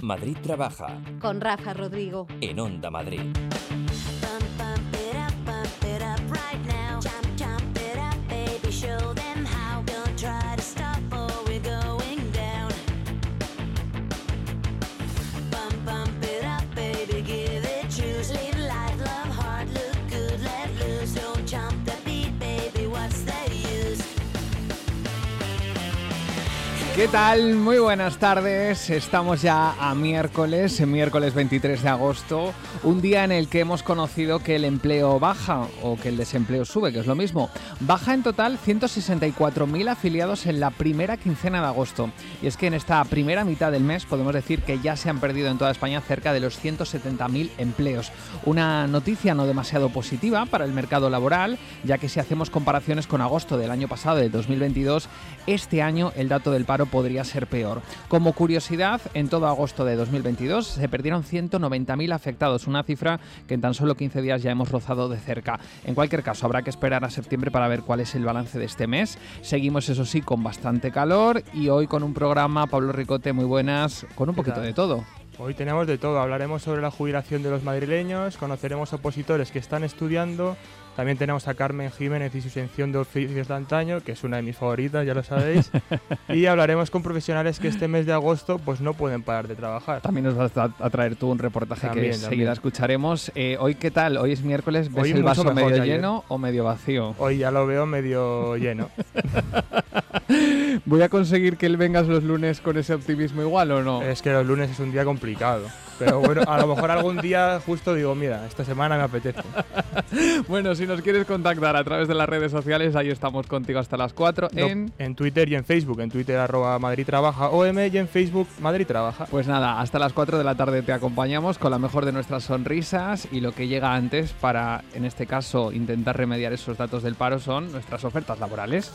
Madrid trabaja. Con Rafa Rodrigo. En Onda Madrid. ¿Qué tal? Muy buenas tardes. Estamos ya a miércoles 23 de agosto, un día en el que hemos conocido que el empleo baja o que el desempleo sube, que es lo mismo. Baja en total 164.000 afiliados en la primera quincena de agosto. Y es que en esta primera mitad del mes podemos decir que ya se han perdido en toda España cerca de los 170.000 empleos. Una noticia no demasiado positiva para el mercado laboral, ya que si hacemos comparaciones con agosto del año pasado, de 2022, este año el dato del paro podría ser peor. Como curiosidad, en todo agosto de 2022 se perdieron 190.000 afectados, una cifra que en tan solo 15 días ya hemos rozado de cerca. En cualquier caso, habrá que esperar a septiembre para ver cuál es el balance de este mes. Seguimos, eso sí, con bastante calor y hoy con un programa, Pablo Ricote, muy buenas, con un poquito de todo. Hoy tenemos de todo, hablaremos sobre la jubilación de los madrileños, conoceremos opositores que están estudiando, también tenemos a Carmen Jiménez y su sección de oficios de antaño, que es una de mis favoritas, ya lo sabéis, y hablaremos con profesionales que este mes de agosto pues no pueden parar de trabajar. También nos vas a traer tú un reportaje que enseguida escucharemos. Hoy, ¿qué tal? Hoy es miércoles, ¿ves el vaso medio lleno o medio vacío? Hoy ya lo veo medio lleno. ¿Voy a conseguir que él vengas los lunes con ese optimismo igual o no? Es que los lunes es un día complicado. Pero bueno, a lo mejor algún día justo digo, mira, esta semana me apetece. Bueno, si nos quieres contactar a través de las redes sociales, ahí estamos contigo hasta las 4 en Twitter y en Facebook. En Twitter @MadridTrabajaOM y en Facebook Madrid Trabaja. Pues nada, hasta las 4 de la tarde te acompañamos con la mejor de nuestras sonrisas y lo que llega antes para, en este caso, intentar remediar esos datos del paro son nuestras ofertas laborales.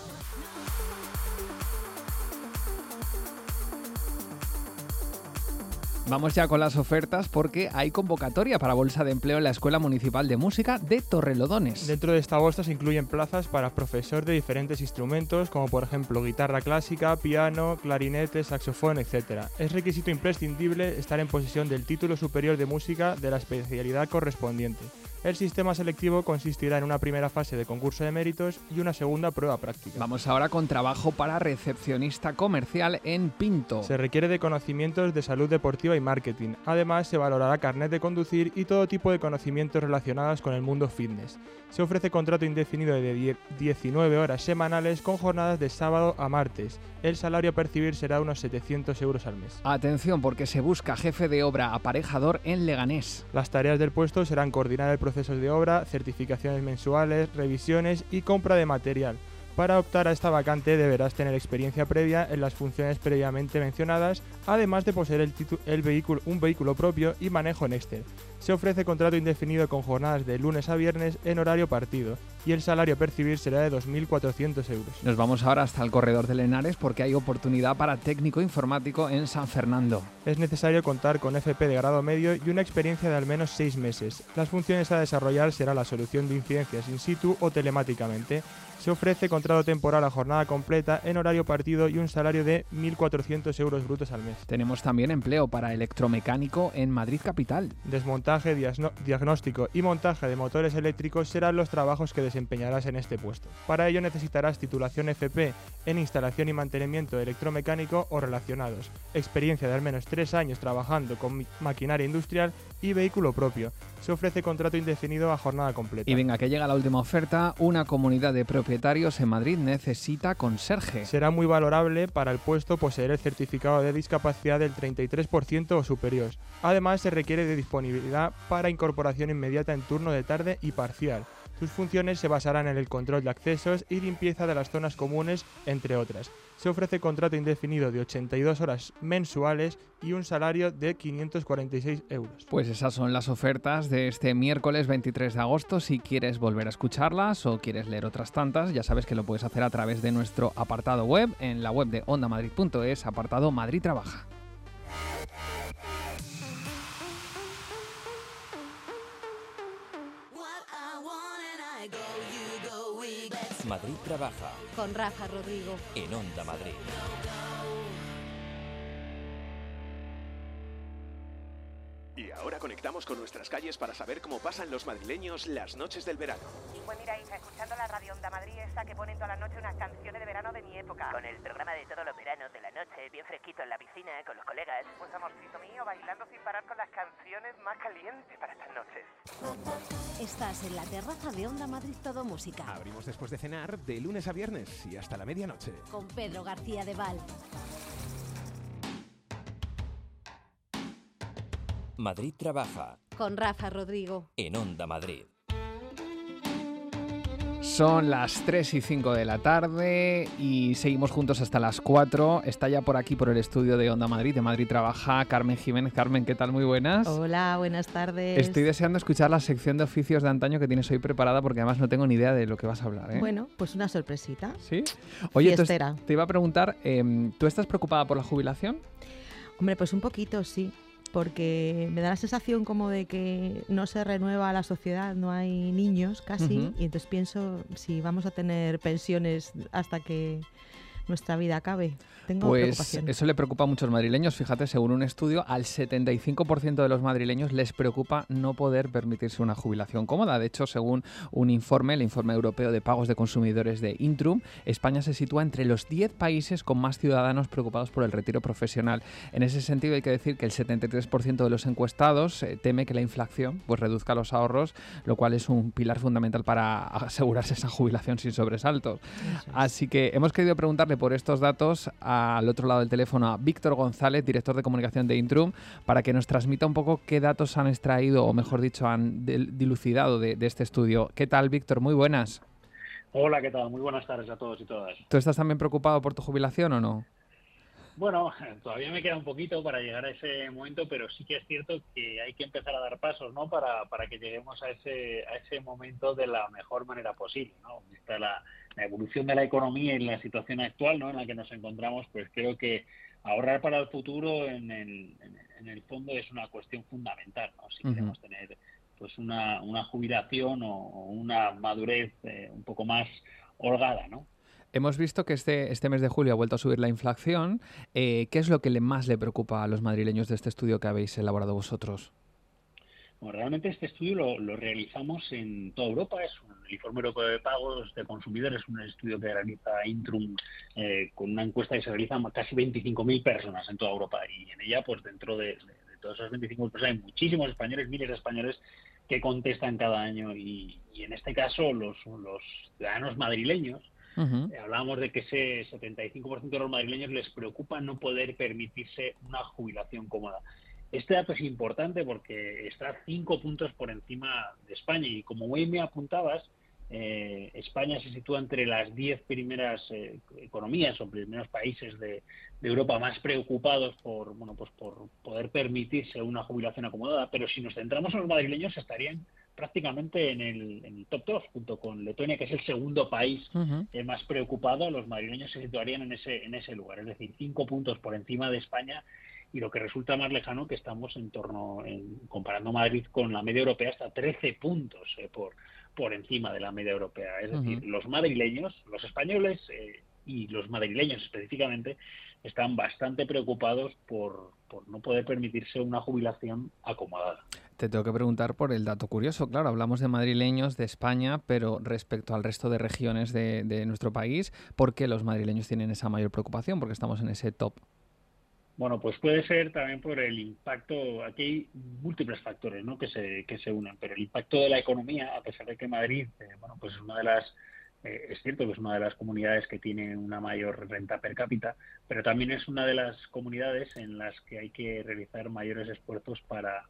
Vamos ya con las ofertas porque hay convocatoria para bolsa de empleo en la Escuela Municipal de Música de Torrelodones. Dentro de esta bolsa se incluyen plazas para profesor de diferentes instrumentos como por ejemplo guitarra clásica, piano, clarinete, saxofón, etc. Es requisito imprescindible estar en posesión del título superior de música de la especialidad correspondiente. El sistema selectivo consistirá en una primera fase de concurso de méritos y una segunda prueba práctica. Vamos ahora con trabajo para recepcionista comercial en Pinto. Se requiere de conocimientos de salud deportiva y marketing. Además, se valorará carnet de conducir y todo tipo de conocimientos relacionados con el mundo fitness. Se ofrece contrato indefinido de 19 horas semanales con jornadas de sábado a martes. El salario a percibir será unos 700 euros al mes. Atención, porque se busca jefe de obra aparejador en Leganés. Las tareas del puesto serán coordinar el proceso de obra, certificaciones mensuales, revisiones y compra de material. Para optar a esta vacante deberás tener experiencia previa en las funciones previamente mencionadas, además de poseer un vehículo propio y manejo en Excel. Se ofrece contrato indefinido con jornadas de lunes a viernes en horario partido y el salario a percibir será de 2.400 euros. Nos vamos ahora hasta el corredor de Lenares porque hay oportunidad para técnico informático en San Fernando. Es necesario contar con FP de grado medio y una experiencia de al menos 6 meses. Las funciones a desarrollar será la solución de incidencias in situ o telemáticamente. Se ofrece contrato temporal a jornada completa en horario partido y un salario de 1.400 euros brutos al mes. Tenemos también empleo para electromecánico en Madrid capital. Desmontaje, diagnóstico y montaje de motores eléctricos serán los trabajos que desempeñarás en este puesto. Para ello necesitarás titulación FP en instalación y mantenimiento electromecánico o relacionados, experiencia de al menos 3 años trabajando con maquinaria industrial y vehículo propio. Se ofrece contrato indefinido a jornada completa. Y venga, que llega la última oferta. Una comunidad de propietarios en Madrid necesita conserje. Será muy valorable para el puesto poseer el certificado de discapacidad del 33% o superior. Además, se requiere de disponibilidad para incorporación inmediata en turno de tarde y parcial. Sus funciones se basarán en el control de accesos y limpieza de las zonas comunes, entre otras. Se ofrece contrato indefinido de 82 horas mensuales y un salario de 546 euros. Pues esas son las ofertas de este miércoles 23 de agosto. Si quieres volver a escucharlas o quieres leer otras tantas, ya sabes que lo puedes hacer a través de nuestro apartado web, en la web de ondamadrid.es, apartado Madrid Trabaja. Madrid Trabaja. Con Rafa Rodrigo. En Onda Madrid. Y ahora conectamos con nuestras calles para saber cómo pasan los madrileños las noches del verano. Pues mira, Isa, escuchando la radio Onda Madrid esta que ponen toda la noche unas canciones de verano de mi época. Con el programa de todos los veranos de la noche, bien fresquito en la piscina, con los colegas. Pues amorcito mío, bailando sin parar con las canciones más calientes para estas noches. Estás en la terraza de Onda Madrid Todo Música. Abrimos después de cenar de lunes a viernes y hasta la medianoche. Con Pedro García de Val. Madrid trabaja Con Rafa Rodrigo. en Onda Madrid. Son las 3:05 de la tarde y seguimos juntos hasta las 4. Está ya por aquí, por el estudio de Onda Madrid, de Madrid Trabaja, Carmen Jiménez. Carmen, ¿qué tal? Muy buenas. Hola, buenas tardes. Estoy deseando escuchar la sección de oficios de antaño que tienes hoy preparada porque además no tengo ni idea de lo que vas a hablar, ¿eh? Bueno, pues una sorpresita. ¿Sí? Oye, Fiestera. te iba a preguntar, ¿tú estás preocupada por la jubilación? Hombre, pues un poquito sí, porque me da la sensación como de que no se renueva la sociedad, no hay niños casi, Ujú. y entonces pienso si vamos a tener pensiones hasta que nuestra vida acabe. Tengo Pues preocupación. eso le preocupa a muchos madrileños. Fíjate, según un estudio, al 75% de los madrileños les preocupa no poder permitirse una jubilación cómoda. De hecho, según un informe, el Informe Europeo de Pagos de Consumidores de Intrum, España se sitúa entre los 10 países con más ciudadanos preocupados por el retiro profesional. En ese sentido, hay que decir que el 73% de los encuestados teme que la inflación pues, reduzca los ahorros, lo cual es un pilar fundamental para asegurarse esa jubilación sin sobresaltos. Eso es. Así que hemos querido preguntarle por estos datos al otro lado del teléfono a Víctor González, director de comunicación de Intrum, para que nos transmita un poco qué datos han extraído, o mejor dicho, han dilucidado de este estudio. ¿Qué tal, Víctor? Muy buenas. Hola, ¿qué tal? Muy buenas tardes a todos y todas. ¿Tú estás también preocupado por tu jubilación o no? Bueno, todavía me queda un poquito para llegar a ese momento, pero sí que es cierto que hay que empezar a dar pasos, ¿no? Para que lleguemos a ese momento de la mejor manera posible, ¿no? Vista la evolución de la economía y la situación actual, ¿no? En la que nos encontramos, pues creo que ahorrar para el futuro en el fondo es una cuestión fundamental, ¿no? Si queremos tener pues una jubilación o una madurez un poco más holgada, ¿no? Hemos visto que este mes de julio ha vuelto a subir la inflación. ¿Qué es lo que más le preocupa a los madrileños de este estudio que habéis elaborado vosotros? Bueno, realmente este estudio lo realizamos en toda Europa. Es el Informe Europeo de Pagos de Consumidores, es un estudio que realiza Intrum con una encuesta que se realiza a casi 25.000 personas en toda Europa. Y en ella, pues dentro de todas esas 25.000 personas, hay muchísimos españoles, miles de españoles que contestan cada año. Y en este caso, los ciudadanos madrileños, hablábamos de que ese 75% de los madrileños les preocupa no poder permitirse una jubilación cómoda. Este dato es importante porque está 5 puntos por encima de España y como muy me apuntabas, España se sitúa entre las 10 primeras economías o primeros países de Europa más preocupados por poder permitirse una jubilación acomodada, pero si nos centramos en los madrileños estarían prácticamente en el top 2, junto con Letonia, que es el segundo país más preocupado. Los madrileños se situarían en ese lugar, es decir, 5 puntos por encima de España, y lo que resulta más lejano que estamos comparando Madrid con la media europea, hasta 13 puntos por encima de la media europea. Es decir, los madrileños, los españoles y los madrileños específicamente están bastante preocupados por no poder permitirse una jubilación acomodada. Te tengo que preguntar por el dato curioso. Claro, hablamos de madrileños, de España, pero respecto al resto de regiones de nuestro país, ¿por qué los madrileños tienen esa mayor preocupación? Porque estamos en ese top. Bueno, pues puede ser también por el impacto. Aquí hay múltiples factores, ¿no? que se unen, pero el impacto de la economía, a pesar de que Madrid, pues es una de las es cierto que es una de las comunidades que tiene una mayor renta per cápita, pero también es una de las comunidades en las que hay que realizar mayores esfuerzos para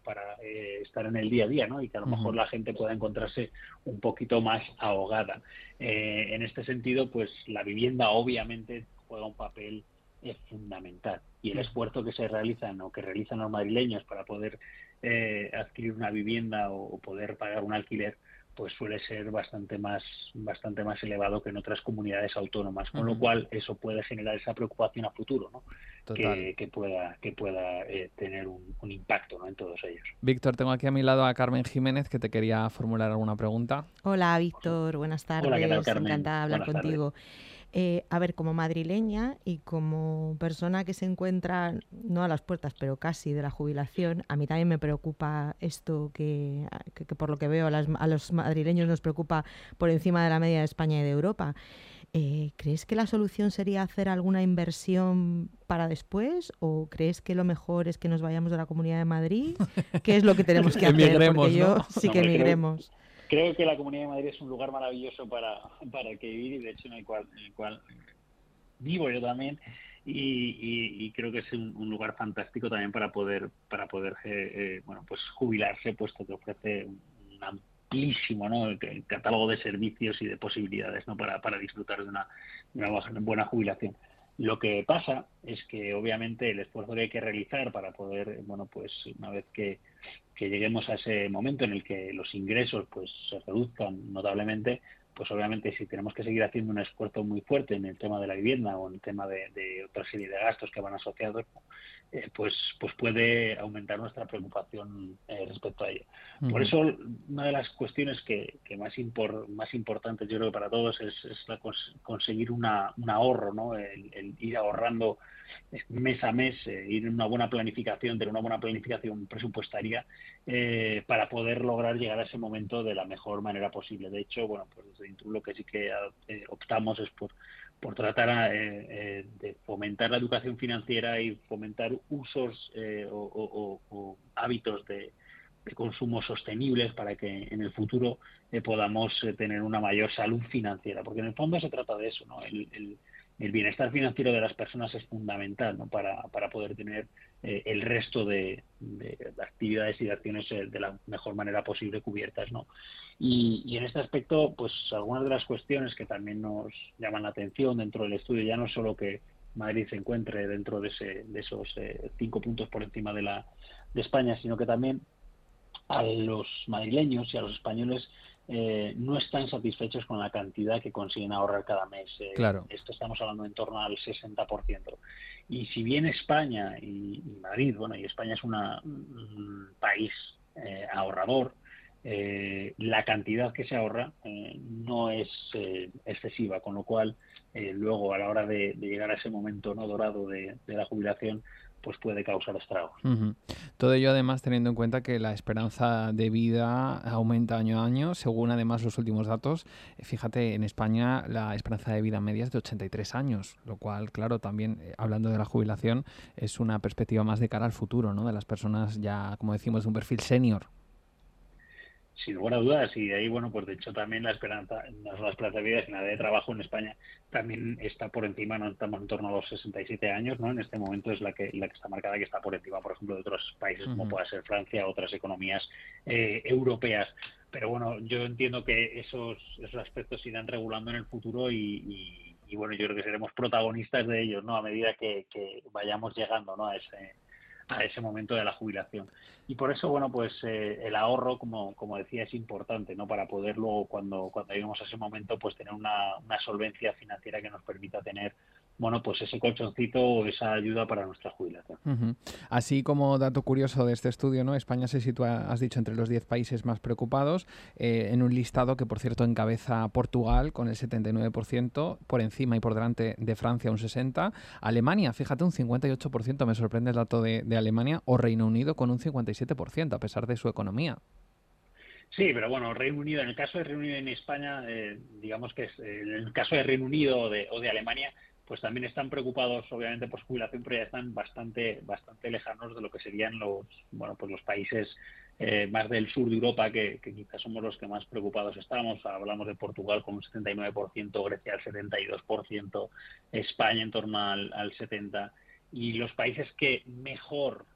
estar en el día a día, ¿no? Y que a lo mejor la gente pueda encontrarse un poquito más ahogada. En este sentido, pues la vivienda obviamente juega un papel fundamental, y el esfuerzo que se realizan o que realizan los madrileños para poder adquirir una vivienda o poder pagar un alquiler, pues suele ser bastante más elevado que en otras comunidades autónomas, con lo cual eso puede generar esa preocupación a futuro, ¿no? Que pueda tener un impacto, ¿no? En todos ellos. Víctor, tengo aquí a mi lado a Carmen Jiménez, que te quería formular alguna pregunta. Hola, Víctor, buenas tardes. Hola, ¿qué tal, Carmen? Encantada de hablar Buenas contigo. A ver, como madrileña y como persona que se encuentra, no a las puertas, pero casi de la jubilación, a mí también me preocupa esto que por lo que veo a los madrileños nos preocupa por encima de la media de España y de Europa. ¿Crees que la solución sería hacer alguna inversión para después? ¿O crees que lo mejor es que nos vayamos de la Comunidad de Madrid? ¿Qué es lo que tenemos que hacer? Emigremos, Porque ¿no? yo sí que emigremos. Creo que la Comunidad de Madrid es un lugar maravilloso para que vivir, y de hecho en el cual vivo yo también, y creo que es un lugar fantástico también para poder pues jubilarse, puesto que ofrece un amplísimo, ¿no?, el catálogo de servicios y de posibilidades, ¿no?, para disfrutar de una buena jubilación. Lo que pasa es que obviamente el esfuerzo que hay que realizar para poder, pues una vez que lleguemos a ese momento en el que los ingresos pues se reduzcan notablemente, pues obviamente si tenemos que seguir haciendo un esfuerzo muy fuerte en el tema de la vivienda o en el tema de otra serie de gastos que van asociados, pues puede aumentar nuestra preocupación respecto a ello. Por eso una de las cuestiones que más importantes, yo creo, para todos es conseguir un ahorro, ¿no? El ir ahorrando mes a mes, ir en una buena planificación, tener una buena planificación presupuestaria para poder lograr llegar a ese momento de la mejor manera posible. De hecho, pues desde Intrum lo que sí que optamos es por tratar de fomentar la educación financiera y fomentar usos o hábitos de consumo sostenibles para que en el futuro podamos tener una mayor salud financiera, porque en el fondo se trata de eso, ¿no? El bienestar financiero de las personas es fundamental, ¿no?, para poder tener el resto de actividades y de acciones de la mejor manera posible cubiertas, ¿no? Y en este aspecto, pues algunas de las cuestiones que también nos llaman la atención dentro del estudio, ya no solo que Madrid se encuentre dentro de esos 5 puntos por encima de España, sino que también a los madrileños y a los españoles no están satisfechos con la cantidad que consiguen ahorrar cada mes. Claro. Esto estamos hablando en torno al 60%. Y si bien España y Madrid, y España es un país ahorrador, la cantidad que se ahorra no es excesiva, con lo cual luego a la hora de llegar a ese momento no dorado de la jubilación, pues puede causar estragos. Todo ello además teniendo en cuenta que la esperanza de vida aumenta año a año, según además los últimos datos. Fíjate, en España la esperanza de vida media es de 83 años, lo cual, claro, también hablando de la jubilación, es una perspectiva más de cara al futuro, ¿no?, de las personas ya, como decimos, de un perfil senior. Sin lugar a dudas, y ahí, pues de hecho también la esperanza de vida, sino la de trabajo en España también está por encima, no estamos en torno a los 67 años, ¿no? En este momento es la que está marcada, que está por encima, por ejemplo, de otros países como pueda ser Francia, otras economías europeas. Pero yo entiendo que esos aspectos se irán regulando en el futuro y yo creo que seremos protagonistas de ellos, ¿no?, a medida que vayamos llegando, ¿no?, a ese momento de la jubilación. Y por eso, el ahorro, como decía, es importante, ¿no?, para poder luego, cuando lleguemos a ese momento, pues tener una solvencia financiera que nos permita tener, ese colchoncito o esa ayuda para nuestra jubilación. Así como dato curioso de este estudio, ¿no?, España se sitúa, has dicho, entre los 10 países más preocupados, en un listado que, por cierto, encabeza Portugal con el 79%, por encima y por delante de Francia un 60%, Alemania, fíjate, un 58%, me sorprende el dato de Alemania, o Reino Unido con un 57%, a pesar de su economía. Sí, pero Reino Unido, en el caso de Reino Unido en España, digamos que en el caso de Reino Unido o de Alemania, pues también están preocupados, obviamente, por su jubilación, pero ya están bastante lejanos de lo que serían los países más del sur de Europa, que quizás somos los que más preocupados estamos. Hablamos de Portugal con un 79%, Grecia al 72%, España en torno al 70%, y los países que mejor,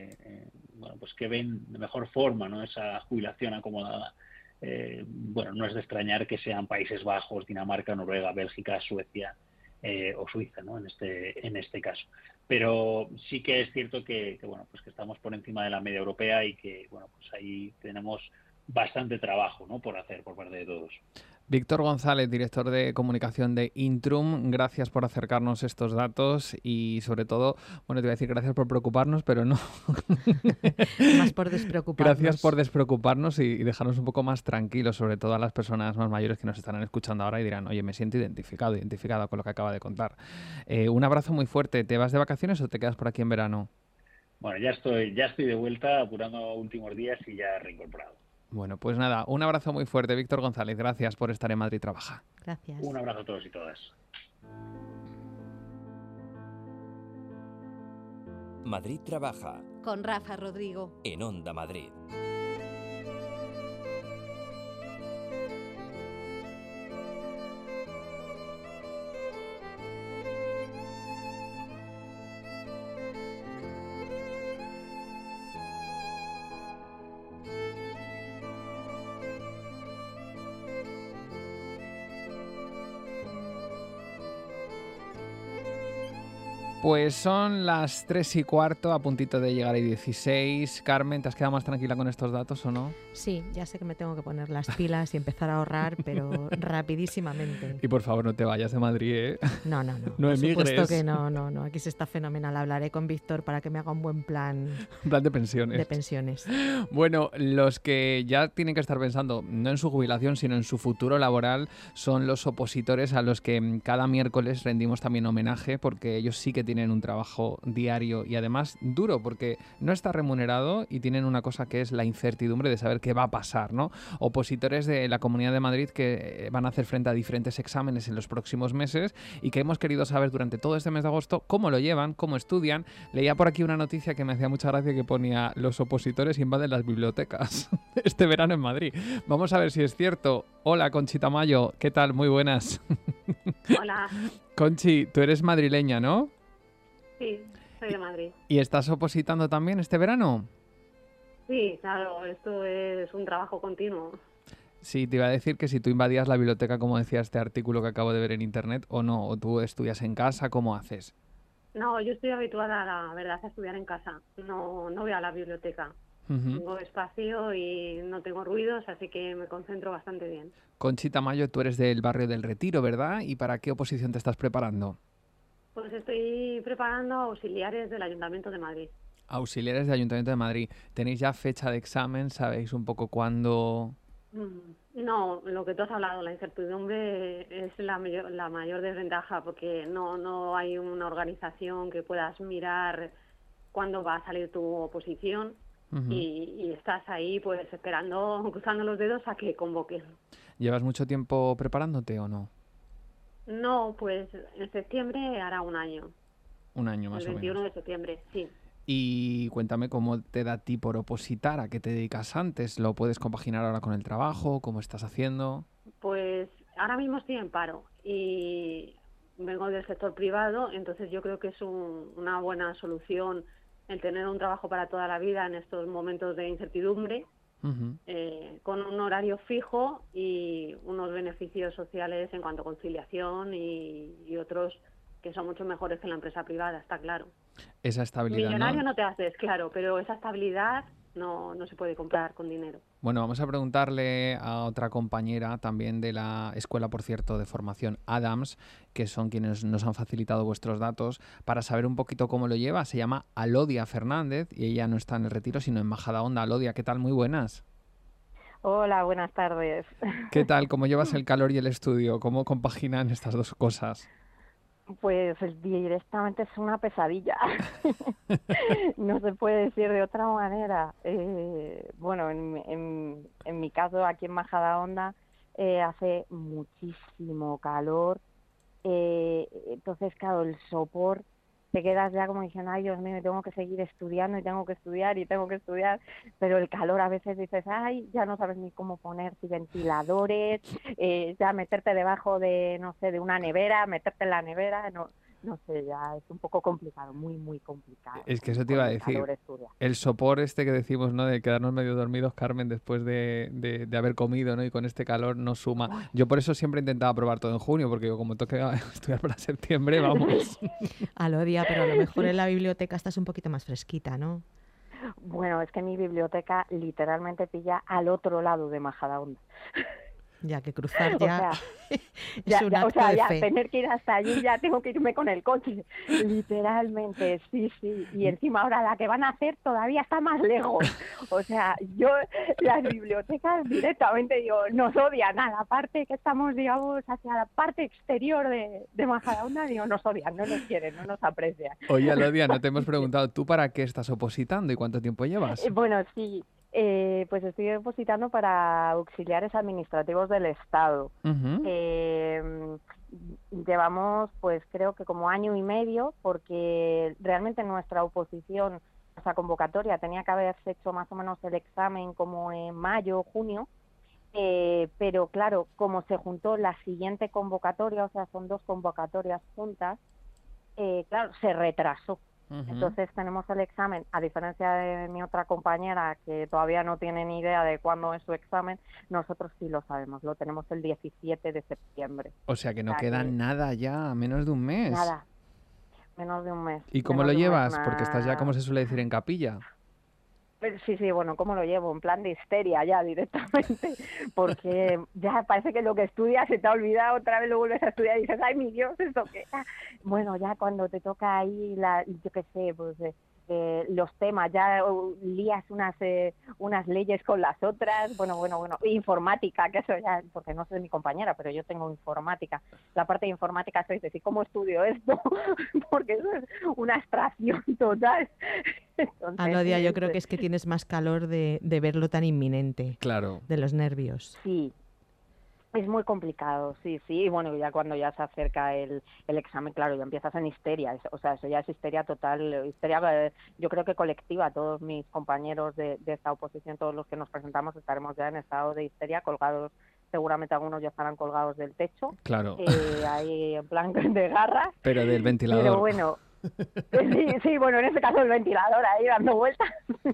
que ven de mejor forma, ¿no?, esa jubilación acomodada, no es de extrañar que sean Países Bajos, Dinamarca, Noruega, Bélgica, Suecia o Suiza, ¿no?, en este caso. Pero sí que es cierto que estamos por encima de la media europea y que ahí tenemos bastante trabajo, ¿no?, por hacer por parte de todos. Víctor González, director de comunicación de Intrum, gracias por acercarnos estos datos y sobre todo, bueno, te voy a decir gracias por preocuparnos, pero no. Más por despreocuparnos. Gracias por despreocuparnos y dejarnos un poco más tranquilos, sobre todo a las personas más mayores que nos estarán escuchando ahora y dirán, oye, me siento identificado con lo que acaba de contar. Un abrazo muy fuerte. ¿Te vas de vacaciones o te quedas por aquí en verano? Bueno, ya estoy de vuelta, apurando últimos días y ya reincorporado. Bueno, pues nada, un abrazo muy fuerte, Víctor González. Gracias por estar en Madrid Trabaja. Gracias. Un abrazo a todos y todas. Madrid Trabaja Con Rafa Rodrigo. en Onda Madrid. Pues son las 3:15, a puntito de llegar a 16. Carmen, ¿te has quedado más tranquila con estos datos o no? Sí, ya sé que me tengo que poner las pilas y empezar a ahorrar, pero rapidísimamente. Y por favor, no te vayas de Madrid, ¿eh? No. No Por emigres. supuesto que no. Aquí se está fenomenal. Hablaré con Víctor para que me haga un buen plan Plan de pensiones. de pensiones. Bueno, los que ya tienen que estar pensando no en su jubilación, sino en su futuro laboral, son los opositores a los que cada miércoles rendimos también homenaje, porque ellos sí que tienen un trabajo diario y además duro, porque no está remunerado y tienen una cosa que es la incertidumbre de saber qué va a pasar, ¿no? Opositores de la Comunidad de Madrid que van a hacer frente a diferentes exámenes en los próximos meses y que hemos querido saber durante todo este mes de agosto cómo lo llevan, cómo estudian. Leía por aquí una noticia que me hacía mucha gracia que ponía: los opositores invaden las bibliotecas este verano en Madrid. Vamos a ver si es cierto. Hola, Conchi Tamayo, ¿qué tal? Muy buenas. Hola, Conchi, tú eres madrileña, ¿no? sí, soy de Madrid. ¿Y estás opositando también este verano? Sí, claro, esto es un trabajo continuo. Sí, te iba a decir que si tú invadías la biblioteca, como decía este artículo que acabo de ver en internet, o no, o tú estudias en casa, ¿cómo haces? No, yo estoy habituada, la verdad, a estudiar en casa. No voy a la biblioteca. Ujú. Tengo espacio y no tengo ruidos, así que me concentro bastante bien. Conchi Tamayo, tú eres del barrio del Retiro, ¿verdad? ¿Y para qué oposición te estás preparando? Pues estoy preparando auxiliares del Ayuntamiento de Madrid. Auxiliares de Ayuntamiento de Madrid. ¿Tenéis ya fecha de examen? ¿Sabéis un poco cuándo? No, lo que tú has hablado, la incertidumbre es la mayor desventaja, porque no hay una organización que puedas mirar cuándo va a salir tu oposición. Ujú. Y estás ahí pues esperando, cruzando los dedos a que convoquen. ¿Llevas mucho tiempo preparándote o no? No, pues en septiembre hará un año. Un año más El o 21 menos. de septiembre, sí. Y cuéntame cómo te da a ti por opositar, ¿a qué te dedicas antes? ¿Lo puedes compaginar ahora con el trabajo? ¿Cómo estás haciendo? Pues ahora mismo estoy en paro y vengo del sector privado, entonces yo creo que es una buena solución el tener un trabajo para toda la vida en estos momentos de incertidumbre, Ujú. con un horario fijo y unos beneficios sociales en cuanto a conciliación y otros que son mucho mejores que en la empresa privada, está claro. Esa estabilidad, Millonario ¿no? no te haces, claro, pero esa estabilidad no se puede comprar con dinero. Bueno, vamos a preguntarle a otra compañera también de la escuela, por cierto, de formación Adams, que son quienes nos han facilitado vuestros datos, para saber un poquito cómo lo lleva. Se llama Alodia Fernández y ella no está en el Retiro, sino en Majadahonda. Alodia, ¿qué tal? Muy buenas. Hola, buenas tardes. ¿Qué tal? ¿Cómo llevas el calor y el estudio? ¿Cómo compaginan estas dos cosas? Pues directamente es una pesadilla. No se puede decir de otra manera. Bueno, en mi caso, aquí en Majadahonda, hace muchísimo calor. Entonces, claro, el sopor, te quedas ya como diciendo, ay, Dios mío, tengo que seguir estudiando y tengo que estudiar y tengo que estudiar, pero el calor a veces dices, ay, ya no sabes ni cómo poner si ventiladores, ya meterte debajo de, no sé, de una nevera, meterte en la nevera, no sé, ya es un poco complicado, muy, muy complicado. Es que eso te iba a Con el decir. calor estudiar. El sopor este que decimos, ¿no? De quedarnos medio dormidos, Carmen, después de haber comido, ¿no? Y con este calor no suma. Yo por eso siempre intentaba probar todo en junio, porque yo, como toca estudiar para septiembre, vamos. Alodia, pero a lo mejor en la biblioteca estás un poquito más fresquita, ¿no? Bueno, es que mi biblioteca literalmente pilla al otro lado de Majadahonda. Ya que cruzar O ya sea, es un acto de ya fe. tener que ir hasta allí, ya tengo que irme con el coche, literalmente, sí, y encima ahora la que van a hacer todavía está más lejos, o sea, yo, las bibliotecas directamente, digo, nos odian, a la parte que estamos, digamos, hacia la parte exterior de Majadahonda, digo, nos odian, no nos quieren, no nos aprecian. Oye, Alodia, no te hemos preguntado, ¿tú para qué estás opositando y cuánto tiempo llevas? Bueno, sí, pues estoy depositando para auxiliares administrativos del Estado. Ujú. Llevamos, pues creo que como año y medio, porque realmente nuestra oposición, nuestra convocatoria, tenía que haberse hecho más o menos el examen como en mayo, junio, pero claro, como se juntó la siguiente convocatoria, o sea, son 2 convocatorias juntas, claro, se retrasó. Entonces tenemos el examen, a diferencia de mi otra compañera que todavía no tiene ni idea de cuándo es su examen, nosotros sí lo sabemos, lo tenemos el 17 de septiembre. O sea que no O sea queda que nada ya, menos de un mes. nada, menos de un mes. ¿Y cómo menos lo de un mes, llevas? Porque estás ya, como se suele decir, en capilla. Sí, bueno, ¿cómo lo llevo? En plan de histeria ya directamente, porque ya parece que lo que estudias se te ha olvidado, otra vez lo vuelves a estudiar y dices, ay, mi Dios, ¿esto qué? Bueno, ya cuando te toca ahí, yo qué sé, pues los temas, ya lías unas leyes con las otras, bueno, informática, que eso ya, porque no soy mi compañera, pero yo tengo informática. La parte de informática es decir, ¿cómo estudio esto? Porque eso es una abstracción total. Entonces, Alodia, yo creo que es que tienes más calor de verlo tan inminente. Claro. De los nervios. Sí, es muy complicado, sí, y bueno, ya cuando ya se acerca el examen, claro, ya empiezas en histeria, o sea, eso ya es histeria total, histeria yo creo que colectiva, todos mis compañeros de esta oposición, todos los que nos presentamos estaremos ya en estado de histeria, colgados, seguramente algunos ya estarán colgados del techo, Claro. Ahí en plan de garras. Pero del ventilador. Pero bueno, sí, bueno, en este caso el ventilador ahí dando vueltas.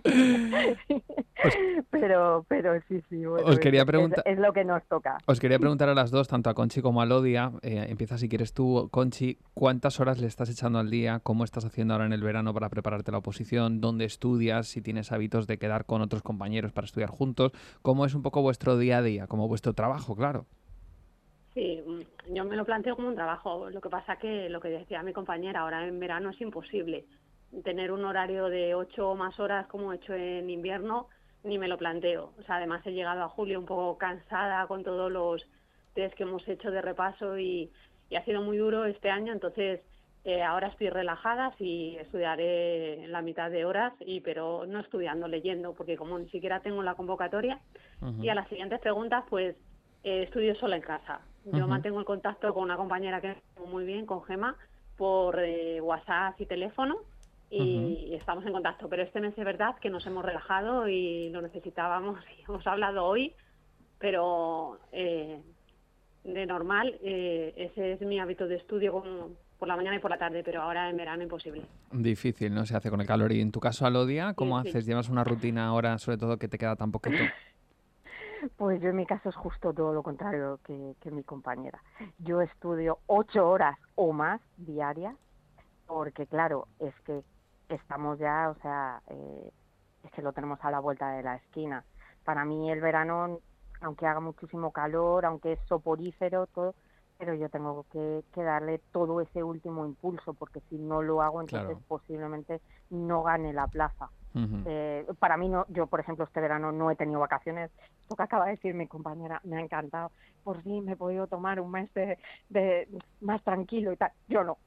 Pero sí, bueno, Os quería preguntar, es lo que nos toca. os quería preguntar a las dos, tanto a Conchi como a Alodia, empieza si quieres tú, Conchi, ¿cuántas horas le estás echando al día? ¿Cómo estás haciendo ahora en el verano para prepararte la oposición? ¿Dónde estudias? Si tienes hábitos de quedar con otros compañeros para estudiar juntos. ¿Cómo es un poco vuestro día a día? Como vuestro trabajo, claro. Sí, yo me lo planteo como un trabajo. Lo que pasa que, lo que decía mi compañera, ahora en verano es imposible. Tener un horario de 8 o más horas como he hecho en invierno, ni me lo planteo. O sea, además he llegado a julio un poco cansada con todos los test que hemos hecho de repaso y ha sido muy duro este año. Entonces, ahora estoy relajada, sí estudiaré la mitad de horas, pero no estudiando, leyendo, porque como ni siquiera tengo la convocatoria. Y a las siguientes preguntas, pues estudio sola en casa. Yo mantengo el contacto con una compañera que me muy bien, con Gema, por WhatsApp y teléfono, y estamos en contacto. Pero este mes es verdad que nos hemos relajado y lo necesitábamos y hemos hablado hoy, pero de normal ese es mi hábito de estudio como por la mañana y por la tarde, pero ahora en verano imposible. Difícil, ¿no? Se hace con el calor. Y en tu caso, Alodia, ¿cómo Sí. haces? ¿Llevas una rutina ahora, sobre todo que te queda tan poquito? Pues yo en mi caso es justo todo lo contrario que mi compañera. Yo estudio 8 horas o más diarias, porque claro, es que estamos ya, o sea, es que lo tenemos a la vuelta de la esquina. Para mí el verano, aunque haga muchísimo calor, aunque es soporífero, todo, pero yo tengo que darle todo ese último impulso, porque si no lo hago, entonces Claro. posiblemente no gane la plaza. Ujú. Para mí, no, yo por ejemplo este verano no he tenido vacaciones. Lo que acaba de decir mi compañera me ha encantado. Por fin me he podido tomar un mes de más tranquilo y tal. Yo no.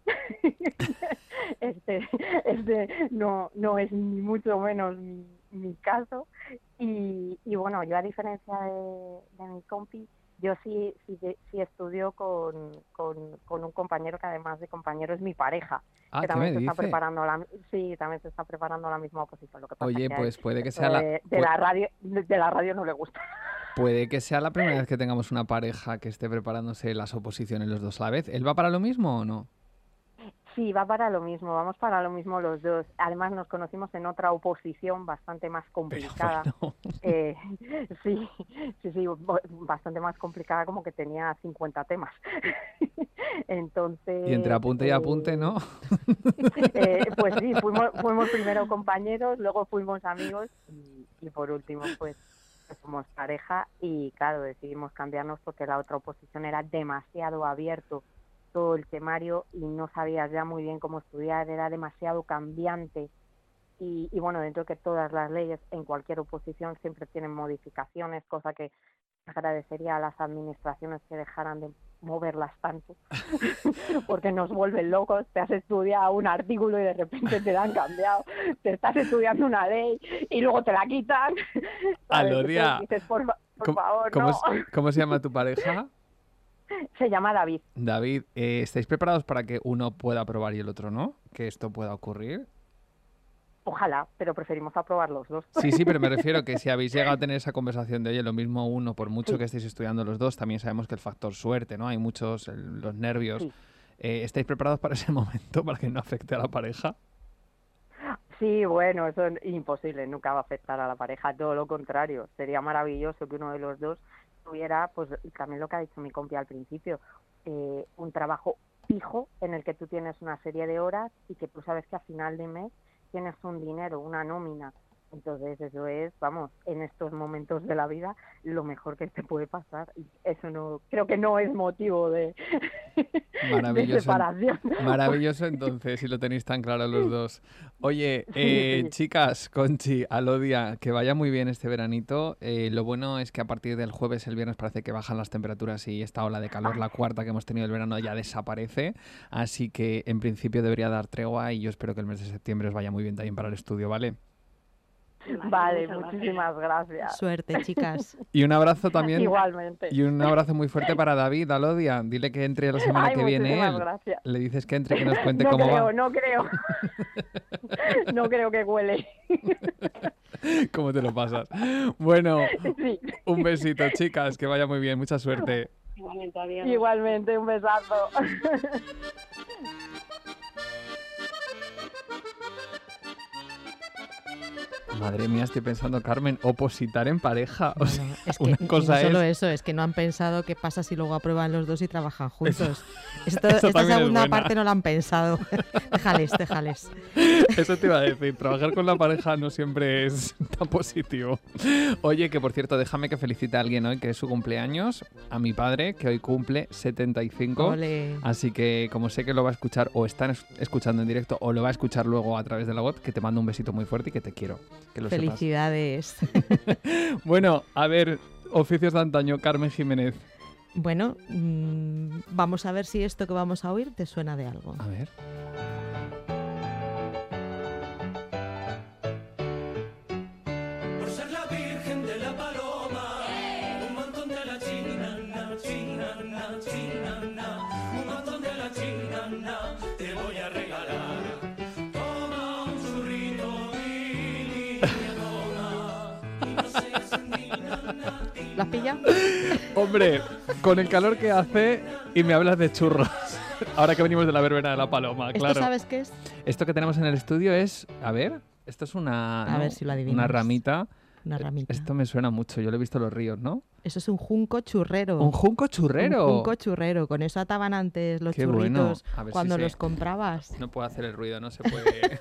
este no es ni mucho menos mi caso. Y bueno, yo a diferencia de mi compi, yo sí estudio con un compañero que además de compañero es mi pareja. Ah, Que ¿qué también me se está dice? preparando también se está preparando la misma oposición. Lo que pasa Oye, que pues puede que esto sea de la radio no le gusta. puede que sea la primera vez que tengamos una pareja que esté preparándose las oposiciones los dos a la vez. ¿Él va para lo mismo o no? Sí, va para lo mismo, vamos para lo mismo los dos. Además nos conocimos en otra oposición bastante más complicada. Bueno. Sí, bastante más complicada, como que tenía 50 temas. Entonces... Y entre apunte y apunte, ¿no? Pues sí, fuimos primero compañeros, luego fuimos amigos y por último pues que somos pareja y claro, decidimos cambiarnos porque la otra oposición era demasiado abierto todo el temario y no sabías ya muy bien cómo estudiar, era demasiado cambiante y bueno, dentro de que todas las leyes en cualquier oposición siempre tienen modificaciones, cosa que agradecería a las administraciones que dejaran de moverlas tanto, porque nos vuelven locos. Te has estudiado un artículo y de repente te la han cambiado, te estás estudiando una ley y luego te la quitan. Alodia, dices, por favor, no. ¿Cómo se llama tu pareja? Se llama David. David, ¿estáis preparados para que uno pueda aprobar y el otro no? ¿Que esto pueda ocurrir? Ojalá, pero preferimos aprobar los dos. Sí, pero me refiero que si habéis llegado a tener esa conversación de, oye, lo mismo uno, por mucho que estéis estudiando los dos, también sabemos que el factor suerte, ¿no? Hay muchos, los nervios. Sí. ¿Estáis preparados para ese momento, para que no afecte a la pareja? Sí, bueno, eso es imposible, nunca va a afectar a la pareja, todo lo contrario. Sería maravilloso que uno de los dos tuviera, pues también lo que ha dicho mi compi al principio, un trabajo fijo en el que tú tienes una serie de horas y que tú sabes que a final de mes tienes un dinero, una nómina. Entonces eso es, vamos, en estos momentos de la vida lo mejor que te puede pasar. Y eso no, creo que no es motivo de separación. Maravilloso entonces, si lo tenéis tan claro los dos. Oye, Sí. chicas, Conchi, Alodia, que vaya muy bien este veranito. Lo bueno es que a partir del jueves, el viernes parece que bajan las temperaturas y esta ola de calor, la cuarta que hemos tenido el verano, ya desaparece. Así que en principio debería dar tregua y yo espero que el mes de septiembre os vaya muy bien también para el estudio, ¿vale? Vale, muchísimas gracias. Suerte, chicas. Y un abrazo también. Igualmente. Y un abrazo muy fuerte para David, Alodia. Dile que entre la semana que viene muchísimas él. gracias. Le dices que entre, que nos cuente cómo va. No creo. No creo que huele. ¿Cómo te lo pasas? Bueno, Sí. un besito, chicas, que vaya muy bien, mucha suerte. Igualmente, adiós. Igualmente, un besazo. Madre mía, estoy pensando, Carmen, opositar en pareja. O sea, Es que una y cosa no solo es... eso, es que no han pensado qué pasa si luego aprueban los dos y trabajan juntos. Eso Esta también es segunda buena. parte no la han pensado. déjales. Eso te iba a decir, trabajar con la pareja no siempre es tan positivo. Oye, que por cierto, déjame que felicite a alguien hoy, que es su cumpleaños, a mi padre, que hoy cumple 75. Ole. Así que como sé que lo va a escuchar o están escuchando en directo o lo va a escuchar luego a través de la web, que te mando un besito muy fuerte y que te quiero. Que lo sepas. Felicidades. Bueno, a ver, oficios de antaño, Carmen Jiménez. Bueno, vamos a ver si esto que vamos a oír te suena de algo. A ver. Por ser la Virgen de la Paloma, un montón de la china, un montón de la china, te voy a regalar. Toma un churrito, mi niña, toma, y no seas ¿Lo has pillado? Hombre, con el calor que hace y me hablas de churros. Ahora que venimos de la verbena de la Paloma, claro. ¿Esto sabes qué es? Esto que tenemos en el estudio es, a ver, esto es una, A ver si lo adivinas. una ramita. Una ramita. Esto me suena mucho, yo lo he visto en los ríos, ¿no? Eso es un junco churrero. Un junco churrero. Un junco churrero. Con eso ataban antes los Qué bueno. churritos A ver si cuando sé. los comprabas. No puedo hacer el ruido, no se puede.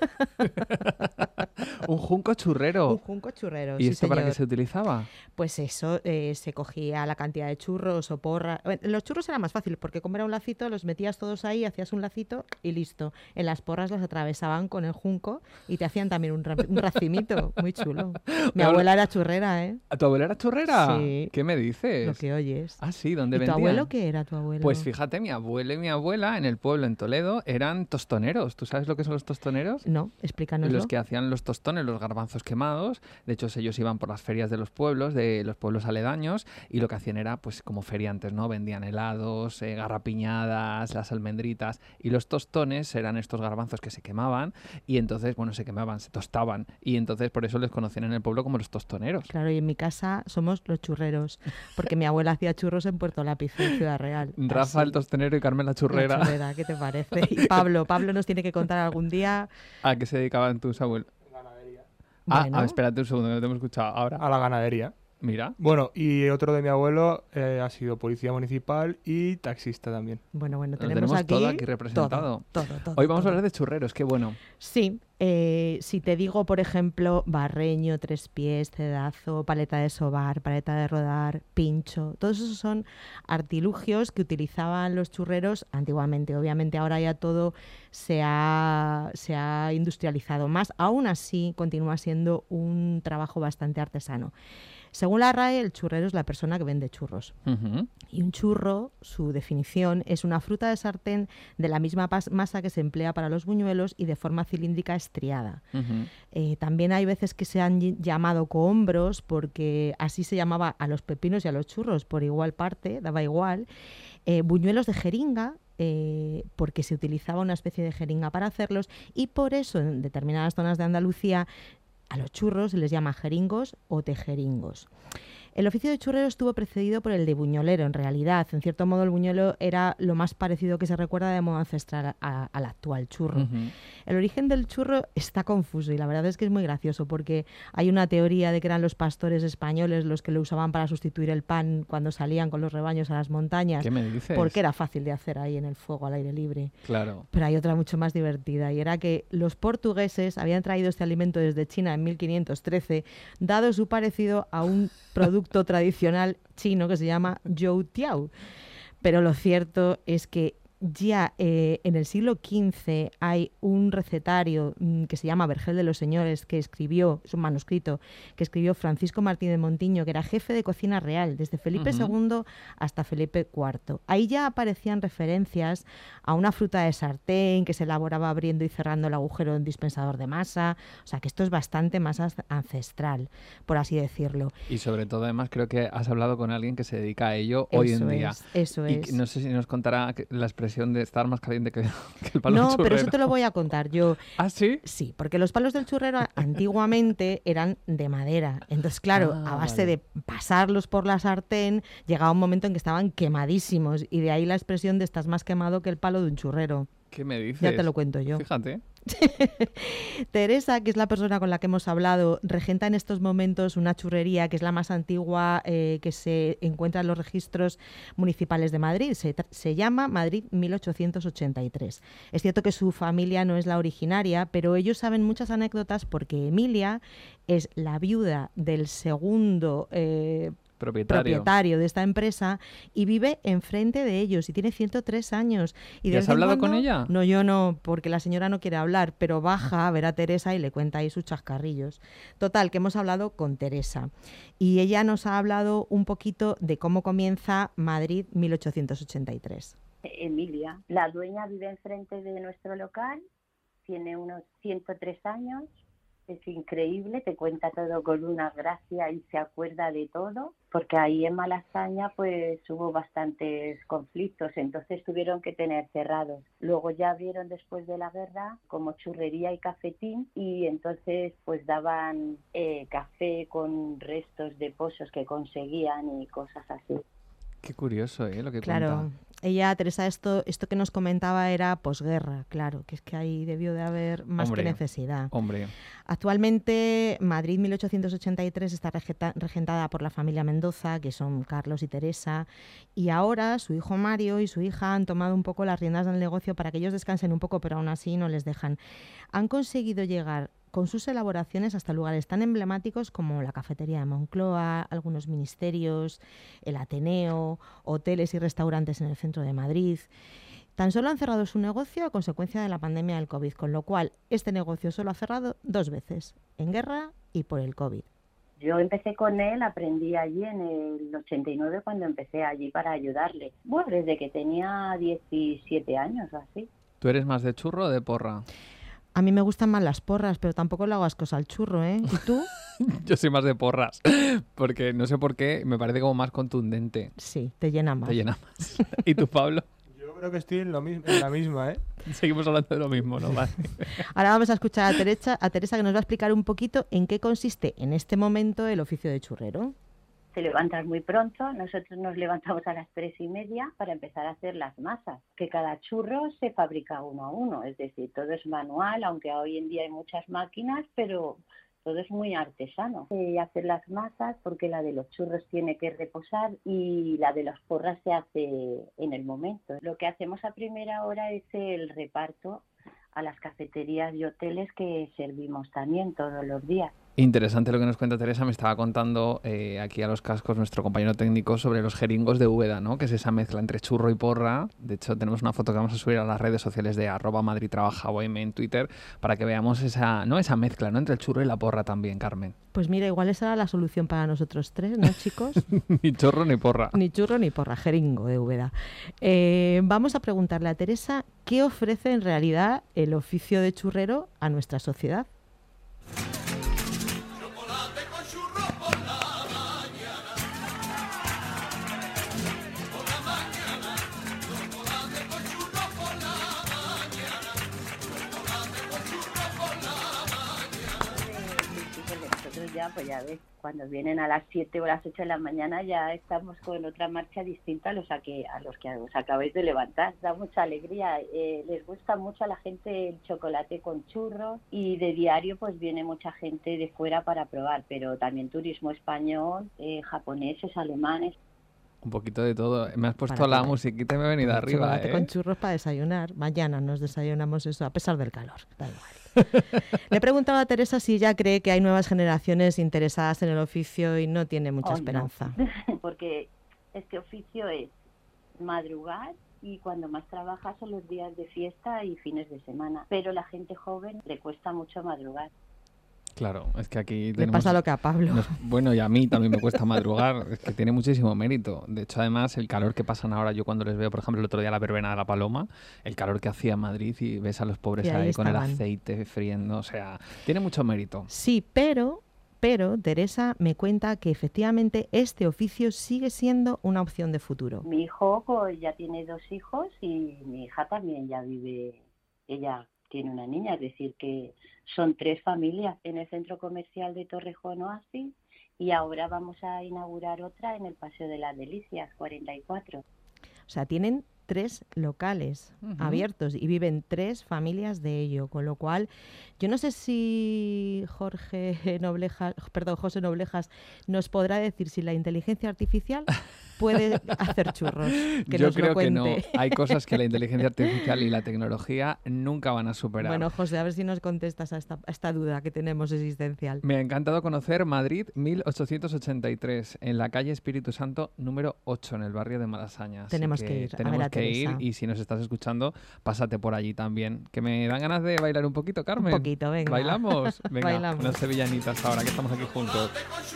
Un junco churrero. Un junco churrero, ¿Y sí, esto para qué señor. se utilizaba? Pues eso, se cogía la cantidad de churros o porras. Bueno, los churros era más fácil porque como era un lacito, los metías todos ahí, hacías un lacito y listo. En las porras las atravesaban con el junco y te hacían también un racimito. Muy chulo. Mi Ahora- abuela era churrera, ¿eh? ¿Tu abuela era churrera? Sí. ¿Qué me dices? Lo que oyes. Ah, sí, ¿dónde ¿Y tu vendían? abuelo qué era, tu abuelo? Pues fíjate, mi abuelo y mi abuela en el pueblo, en Toledo, eran tostoneros. ¿Tú sabes lo que son los tostoneros? No, explícanoslo. Los que hacían los tostones, los garbanzos quemados. De hecho, ellos iban por las ferias de los pueblos aledaños, y lo que hacían era, pues, como feriantes, ¿no? Vendían helados, garrapiñadas, las almendritas, y los tostones eran estos garbanzos que se quemaban, y entonces, bueno, se quemaban, se tostaban, y entonces por eso les conocían en el pueblo como los tostoneros. Claro, y en mi casa somos los churreros, porque mi abuela hacía churros en Puerto Lápiz, en Ciudad Real. Rafa Así. el tostonero y Carmen la churrera. La churrera, ¿qué te parece? Y Pablo nos tiene que contar algún día. ¿A qué se dedicaban tus abuelos? Ganadería. Ah, Bueno. espérate un segundo, que no te hemos escuchado ahora. A la ganadería. Mira. Bueno, y otro de mi abuelo ha sido policía municipal y taxista también. Bueno, Lo tenemos aquí todo aquí representado. todo. Hoy vamos a hablar de churreros, qué bueno. Sí, si te digo, por ejemplo, barreño, tres pies, cedazo, paleta de sobar, paleta de rodar, pincho, todos esos son artilugios que utilizaban los churreros antiguamente. Obviamente ahora ya todo se ha industrializado más. Aún así, continúa siendo un trabajo bastante artesano. Según la RAE, el churrero es la persona que vende churros. Uh-huh. Y un churro, su definición, es una fruta de sartén de la misma masa que se emplea para los buñuelos y de forma cilíndrica estriada. Uh-huh. También hay veces que se han llamado cohombros porque así se llamaba a los pepinos y a los churros por igual parte, daba igual. Buñuelos de jeringa, porque se utilizaba una especie de jeringa para hacerlos, y por eso en determinadas zonas de Andalucía a los churros se les llama jeringos o tejeringos. El oficio de churrero estuvo precedido por el de buñolero, en realidad. En cierto modo, el buñuelo era lo más parecido que se recuerda de modo ancestral al actual churro. Uh-huh. El origen del churro está confuso y la verdad es que es muy gracioso porque hay una teoría de que eran los pastores españoles los que lo usaban para sustituir el pan cuando salían con los rebaños a las montañas. ¿Qué me dices? Porque era fácil de hacer ahí en el fuego, al aire libre. Claro. Pero hay otra mucho más divertida y era que los portugueses habían traído este alimento desde China en 1513, dado su parecido a un producto tradicional chino que se llama youtiao. Pero lo cierto es que ya en el siglo XV hay un recetario que se llama Vergel de los Señores, que escribió, es un manuscrito, que escribió Francisco Martín de Montiño, que era jefe de cocina real, desde Felipe II hasta Felipe IV. Ahí ya aparecían referencias a una fruta de sartén que se elaboraba abriendo y cerrando el agujero de un dispensador de masa. O sea, que esto es bastante más ancestral, por así decirlo. Y sobre todo, además, creo que has hablado con alguien que se dedica a ello hoy en día. Eso y es. No sé si nos contará la expresión de estar más caliente que el palo No, churrero. pero eso te lo voy a contar yo. ¿Ah, sí? Sí, porque los palos del churrero antiguamente eran de madera. Entonces, claro, a base de pasarlos por la sartén, llegaba un momento en que estaban quemadísimos. Y de ahí la expresión de estás más quemado que el palo de un churrero. ¿Qué me dices? Ya te lo cuento yo. Fíjate. Teresa, que es la persona con la que hemos hablado, regenta en estos momentos una churrería que es la más antigua que se encuentra en los registros municipales de Madrid. Se llama Madrid 1883. Es cierto que su familia no es la originaria, pero ellos saben muchas anécdotas porque Emilia es la viuda del segundo propietario de esta empresa y vive enfrente de ellos y tiene 103 años. ¿Y has hablado con ella? No, yo no, porque la señora no quiere hablar, pero baja a ver a Teresa y le cuenta ahí sus chascarrillos. Total, que hemos hablado con Teresa y ella nos ha hablado un poquito de cómo comienza Madrid 1883. Emilia, la dueña, vive enfrente de nuestro local, tiene unos 103 años. Es increíble, te cuenta todo con una gracia y se acuerda de todo, porque ahí en Malasaña pues hubo bastantes conflictos, entonces tuvieron que tener cerrados. Luego ya abrieron después de la guerra como churrería y cafetín y entonces pues daban café con restos de pozos que conseguían y cosas así. Qué curioso, lo que claro, cuenta. Ella, Teresa, esto que nos comentaba era posguerra, claro, que es que ahí debió de haber más que necesidad. Hombre. Actualmente, Madrid 1883 está regentada por la familia Mendoza, que son Carlos y Teresa, y ahora su hijo Mario y su hija han tomado un poco las riendas del negocio para que ellos descansen un poco, pero aún así no les dejan. Han conseguido llegar con sus elaboraciones hasta lugares tan emblemáticos como la cafetería de Moncloa, algunos ministerios, el Ateneo, hoteles y restaurantes en el centro de Madrid. Tan solo han cerrado su negocio a consecuencia de la pandemia del COVID, con lo cual este negocio solo ha cerrado 2 veces, en guerra y por el COVID. Yo empecé con él, aprendí allí en el 89 cuando empecé allí para ayudarle. Bueno, desde que tenía 17 años o así. ¿Tú eres más de churro o de porra? A mí me gustan más las porras, pero tampoco le hago ascos al churro, ¿eh? ¿Y tú? Yo soy más de porras, porque no sé por qué, me parece como más contundente. Sí, te llena más. Te llena más. ¿Y tú, Pablo? Yo creo que estoy en la misma, ¿eh? Seguimos hablando de lo mismo, ¿no? Vale. Ahora vamos a escuchar a Teresa que nos va a explicar un poquito en qué consiste en este momento el oficio de churrero. Se levantan muy pronto, nosotros nos levantamos a las 3:30 para empezar a hacer las masas, que cada churro se fabrica uno a uno, es decir, todo es manual, aunque hoy en día hay muchas máquinas, pero todo es muy artesano. Hacer las masas, porque la de los churros tiene que reposar y la de las porras se hace en el momento. Lo que hacemos a primera hora es el reparto a las cafeterías y hoteles que servimos también todos los días. Interesante lo que nos cuenta Teresa. Me estaba contando aquí a los cascos nuestro compañero técnico sobre los jeringos de Úbeda, ¿no? Que es esa mezcla entre churro y porra. De hecho, tenemos una foto que vamos a subir a las redes sociales de @madridtrabaja_OM en Twitter para que veamos esa mezcla, ¿no? Entre el churro y la porra también, Carmen. Pues mira, igual esa era la solución para nosotros tres, ¿no, chicos? Ni churro ni porra. Ni churro ni porra, jeringo de Úbeda. Vamos a preguntarle a Teresa qué ofrece en realidad el oficio de churrero a nuestra sociedad. Ya, pues ya ves, cuando vienen a las 7 o las 8 de la mañana ya estamos con otra marcha distinta a los que os acabáis de levantar. Da mucha alegría, les gusta mucho a la gente el chocolate con churros y de diario pues viene mucha gente de fuera para probar, pero también turismo español, japoneses, alemanes. Un poquito de todo. Me has puesto la musiquita y me he venido arriba. Chocolate con churros para desayunar. Mañana nos desayunamos eso, a pesar del calor. Da igual. Le he preguntado a Teresa si ella cree que hay nuevas generaciones interesadas en el oficio y no tiene mucha esperanza. No. Porque este oficio es madrugar y cuando más trabaja son los días de fiesta y fines de semana. Pero la gente joven le cuesta mucho madrugar. Claro, es que aquí le pasa lo que a Pablo. Bueno, y a mí también me cuesta madrugar, es que tiene muchísimo mérito. De hecho, además, el calor que pasan ahora, yo cuando les veo, por ejemplo, el otro día la verbena de la Paloma, el calor que hacía en Madrid y ves a los pobres ahí con el aceite friendo, o sea, tiene mucho mérito. Sí, pero Teresa me cuenta que efectivamente este oficio sigue siendo una opción de futuro. Mi hijo pues, ya tiene 2 hijos y mi hija también ya vive, ella tiene una niña, es decir que son 3 familias en el centro comercial de Torrejón Oasis y ahora vamos a inaugurar otra en el Paseo de las Delicias, 44. O sea, tienen 3 locales abiertos y viven 3 familias de ello, con lo cual yo no sé si José Noblejas nos podrá decir si la inteligencia artificial puede hacer churros. Que yo nos creo lo cuente. que no. Hay cosas que la inteligencia artificial y la tecnología nunca van a superar. Bueno, José, a ver si nos contestas a esta duda que tenemos existencial. Me ha encantado conocer Madrid 1883, en la calle Espíritu Santo número 8, en el barrio de Malasaña. Tenemos que ir. Tenemos que ir y si nos estás escuchando, pásate por allí también. Que me dan ganas de bailar un poquito, Carmen. Un poquito, venga. ¿Bailamos? Venga, Bailamos. unas sevillanitas ahora que estamos aquí juntos.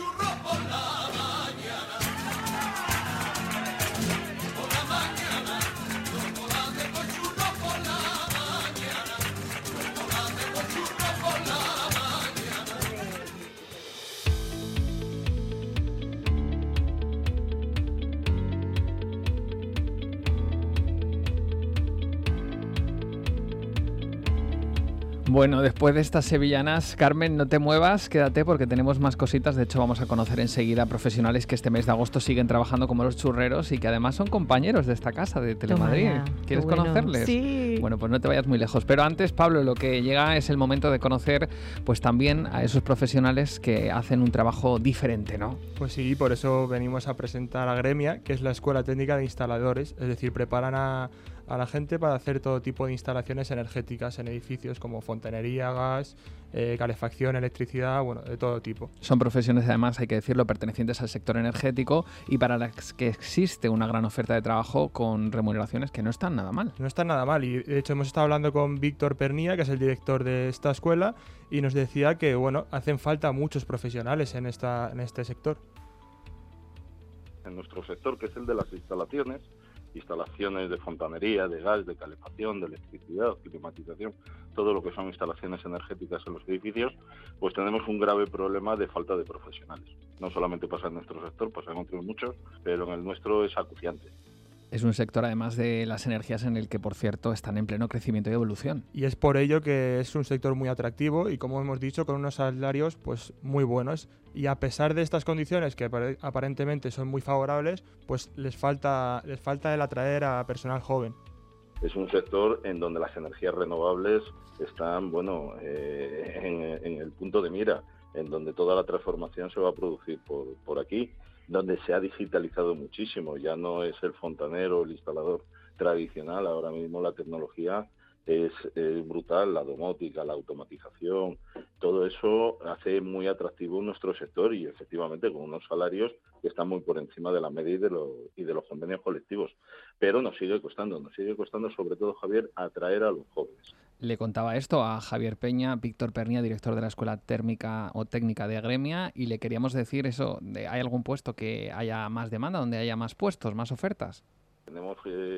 Bueno, después de estas sevillanas, Carmen, no te muevas, quédate porque tenemos más cositas. De hecho, vamos a conocer enseguida profesionales que este mes de agosto siguen trabajando como los churreros y que además son compañeros de esta casa de Telemadrid. ¿Quieres conocerles? Sí. Bueno, pues no te vayas muy lejos. Pero antes, Pablo, lo que llega es el momento de conocer pues también a esos profesionales que hacen un trabajo diferente, ¿no? Pues sí, por eso venimos a presentar a Gremia, que es la Escuela Técnica de Instaladores, es decir, preparan a la gente para hacer todo tipo de instalaciones energéticas en edificios como fontanería, gas, calefacción, electricidad, bueno, de todo tipo. Son profesiones, además, hay que decirlo, pertenecientes al sector energético y para las que existe una gran oferta de trabajo con remuneraciones que no están nada mal. No están nada mal y de hecho hemos estado hablando con Víctor Pernía, que es el director de esta escuela, y nos decía que, bueno, hacen falta muchos profesionales en este sector. En nuestro sector, que es el de las instalaciones de fontanería, de gas, de calefacción, de electricidad, climatización, todo lo que son instalaciones energéticas en los edificios, pues tenemos un grave problema de falta de profesionales. No solamente pasa en nuestro sector, pasa en otros muchos, pero en el nuestro es acuciante. Es un sector, además de las energías, en el que, por cierto, están en pleno crecimiento y evolución. Y es por ello que es un sector muy atractivo y, como hemos dicho, con unos salarios pues muy buenos. Y a pesar de estas condiciones, que aparentemente son muy favorables, pues les falta el atraer a personal joven. Es un sector en donde las energías renovables están, en el punto de mira. en donde toda la transformación se va a producir por aquí, donde se ha digitalizado muchísimo. Ya no es el fontanero, el instalador tradicional, ahora mismo la tecnología es brutal, la domótica, la automatización, todo eso hace muy atractivo nuestro sector y efectivamente con unos salarios que están muy por encima de la media y de los convenios colectivos. Pero nos sigue costando sobre todo, Javier, atraer a los jóvenes. Le contaba esto a Javier Peña, Víctor Pernía, director de la Escuela Térmica o Técnica de Agremia, y le queríamos decir eso, ¿hay algún puesto que haya más demanda, donde haya más puestos, más ofertas? Tenemos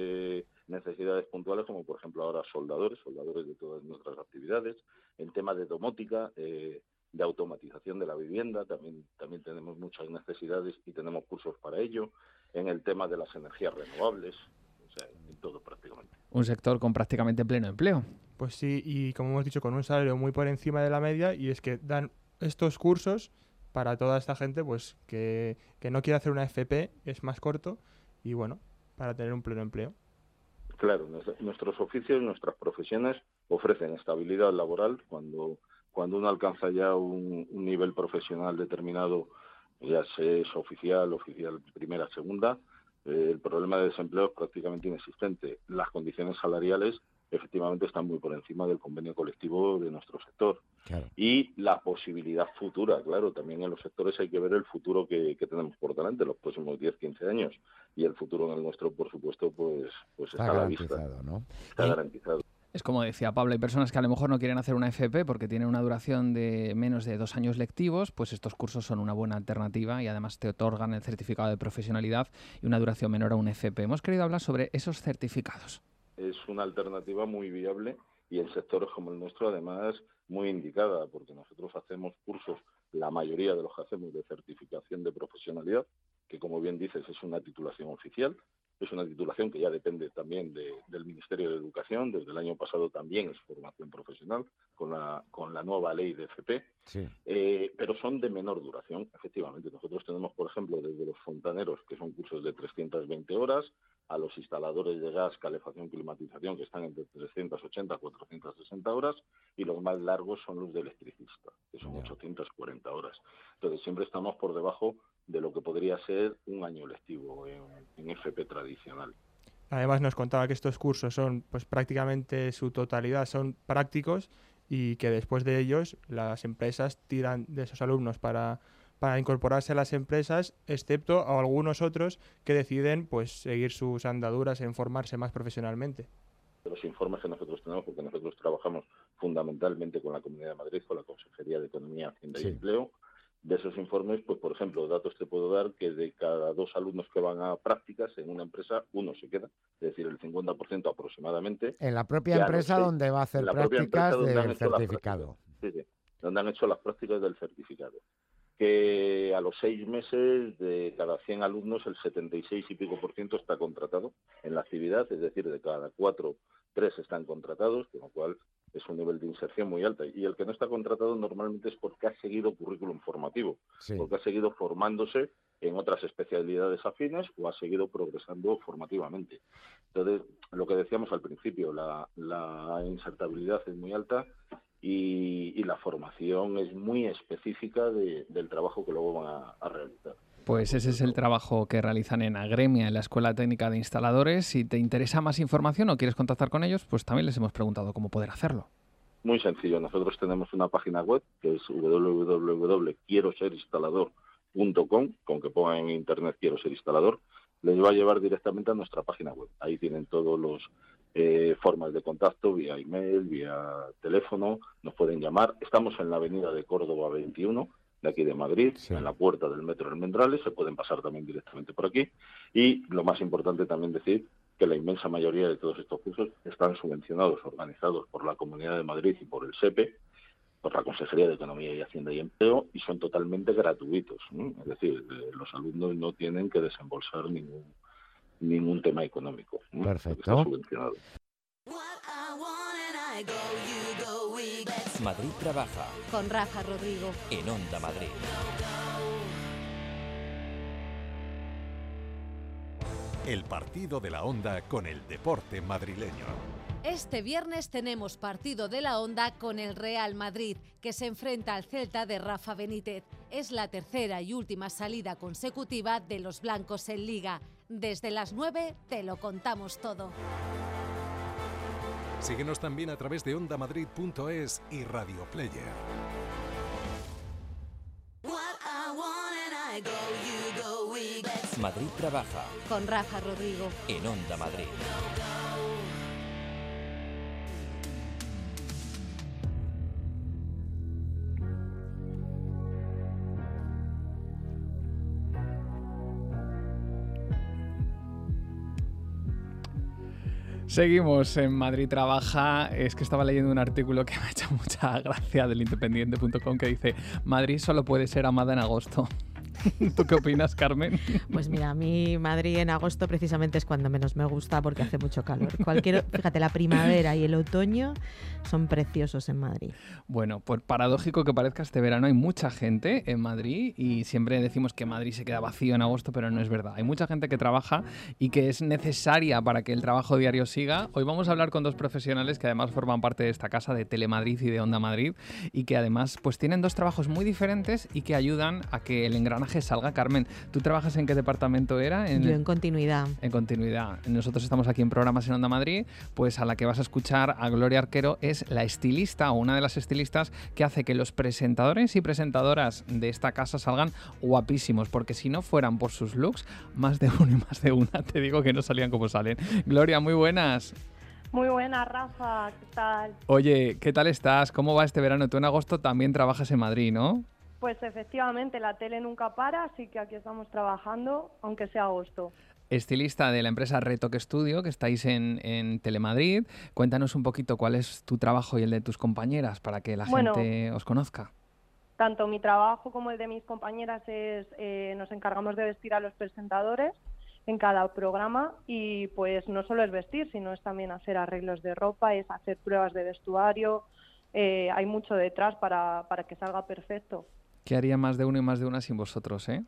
necesidades puntuales como por ejemplo ahora soldadores de todas nuestras actividades, en temas de domótica, de automatización de la vivienda, también tenemos muchas necesidades y tenemos cursos para ello, en el tema de las energías renovables, o sea, en todo prácticamente. Un sector con prácticamente pleno empleo. Pues sí, y como hemos dicho, con un salario muy por encima de la media, y es que dan estos cursos para toda esta gente pues que no quiere hacer una FP, es más corto, y bueno, para tener un pleno empleo. Claro, nuestros oficios, nuestras profesiones ofrecen estabilidad laboral cuando uno alcanza ya un nivel profesional determinado, ya sea es oficial primera, segunda, el problema de desempleo es prácticamente inexistente. Las condiciones salariales efectivamente están muy por encima del convenio colectivo de nuestro sector. Claro. Y la posibilidad futura, claro, también en los sectores hay que ver el futuro que tenemos por delante, los próximos 10, 15 años. Y el futuro en el nuestro, por supuesto, pues está a la vista. ¿No? Está garantizado. Es como decía Pablo, hay personas que a lo mejor no quieren hacer una FP porque tienen una duración de menos de 2 años lectivos, pues estos cursos son una buena alternativa y además te otorgan el certificado de profesionalidad y una duración menor a un FP. Hemos querido hablar sobre esos certificados. Es una alternativa muy viable y en sectores como el nuestro además muy indicada, porque nosotros hacemos cursos, la mayoría de los que hacemos, de certificación de profesionalidad, que como bien dices es una titulación oficial, es una titulación que ya depende también del Ministerio de Educación, desde el año pasado también es formación profesional con la nueva ley de FP, sí. Pero son de menor duración, efectivamente. Nosotros tenemos, por ejemplo, desde los fontaneros, que son cursos de 320 horas, a los instaladores de gas, calefacción, climatización, que están entre 380 a 460 horas, y los más largos son los de electricista, que son 840 horas. Entonces siempre estamos por debajo de lo que podría ser un año lectivo en FP tradicional. Además nos contaba que estos cursos son, pues prácticamente su totalidad son prácticos y que después de ellos las empresas tiran de esos alumnos para incorporarse a las empresas, excepto a algunos otros que deciden pues seguir sus andaduras en formarse más profesionalmente. Los informes que nosotros tenemos, porque nosotros trabajamos fundamentalmente con la Comunidad de Madrid, con la Consejería de Economía, Hacienda y Empleo. De esos informes, pues por ejemplo, datos te puedo dar que de cada 2 alumnos que van a prácticas en una empresa, 1 se queda, es decir, el 50% aproximadamente. En la propia empresa donde va a hacer prácticas del certificado. Sí, donde han hecho las prácticas del certificado. Que a los 6 meses de cada 100 alumnos el 76 y pico % está contratado en la actividad, es decir, de cada 4, 3 están contratados, con lo cual es un nivel de inserción muy alto. Y el que no está contratado normalmente es porque ha seguido currículum formativo, porque ha seguido formándose en otras especialidades afines o ha seguido progresando formativamente. Entonces, lo que decíamos al principio, la insertabilidad es muy alta y la formación es muy específica del trabajo que luego van a realizar. Pues ese es el trabajo que realizan en Agremia, en la Escuela Técnica de Instaladores. Si te interesa más información o quieres contactar con ellos, pues también les hemos preguntado cómo poder hacerlo. Muy sencillo. Nosotros tenemos una página web que es www.quieroserinstalador.com, con que pongan en internet quiero ser instalador, les va a llevar directamente a nuestra página web. Ahí tienen todos los formas de contacto, vía email, vía teléfono, nos pueden llamar. Estamos en la avenida de Córdoba 21, de aquí de Madrid, en la puerta del Metro Almendrales, se pueden pasar también directamente por aquí. Y lo más importante también decir que la inmensa mayoría de todos estos cursos están subvencionados, organizados por la Comunidad de Madrid y por el SEPE, por la Consejería de Economía y Hacienda y Empleo, y son totalmente gratuitos, ¿no? Es decir, los alumnos no tienen que desembolsar ningún tema económico, ¿no? Perfecto. Está subvencionado. Madrid trabaja. Con Rafa Rodrigo. En Onda Madrid. El partido de la Onda con el deporte madrileño. Este viernes tenemos partido de la Onda con el Real Madrid, que se enfrenta al Celta de Rafa Benítez. Es la tercera y última salida consecutiva de los blancos en Liga. Desde las 9 te lo contamos todo. Síguenos también a través de ondamadrid.es y Radio Player. Madrid trabaja Con Rafa Rodrigo. en Onda Madrid. Seguimos en Madrid Trabaja. Es que estaba leyendo un artículo que me ha hecho mucha gracia del Independiente.com que dice: Madrid solo puede ser amada en agosto. ¿Tú qué opinas, Carmen? Pues mira, a mí Madrid en agosto precisamente es cuando menos me gusta porque hace mucho calor. Fíjate, la primavera y el otoño son preciosos en Madrid. Bueno, pues paradójico que parezca, este verano hay mucha gente en Madrid y siempre decimos que Madrid se queda vacío en agosto, pero no es verdad. Hay mucha gente que trabaja y que es necesaria para que el trabajo diario siga. Hoy vamos a hablar con dos profesionales que además forman parte de esta casa de Telemadrid y de Onda Madrid y que además pues tienen dos trabajos muy diferentes y que ayudan a que el engranaje salga. Carmen, ¿tú trabajas en qué departamento era? Yo en continuidad. En continuidad. Nosotros estamos aquí en Programas en Onda Madrid, pues a la que vas a escuchar a Gloria Arquero es la estilista o una de las estilistas que hace que los presentadores y presentadoras de esta casa salgan guapísimos, porque si no fueran por sus looks, más de uno y más de una, te digo que no salían como salen. Gloria, muy buenas. Muy buena, Rafa, ¿qué tal? Oye, ¿qué tal estás? ¿Cómo va este verano? Tú en agosto también trabajas en Madrid, ¿no? Pues efectivamente, la tele nunca para, así que aquí estamos trabajando, aunque sea agosto. Estilista de la empresa Retoque Studio, que estáis en Telemadrid. Cuéntanos un poquito cuál es tu trabajo y el de tus compañeras para que la gente os conozca. Tanto mi trabajo como el de mis compañeras es, nos encargamos de vestir a los presentadores en cada programa y pues no solo es vestir, sino es también hacer arreglos de ropa, es hacer pruebas de vestuario, hay mucho detrás para que salga perfecto. ¿Qué haría más de uno y más de una sin vosotros, eh?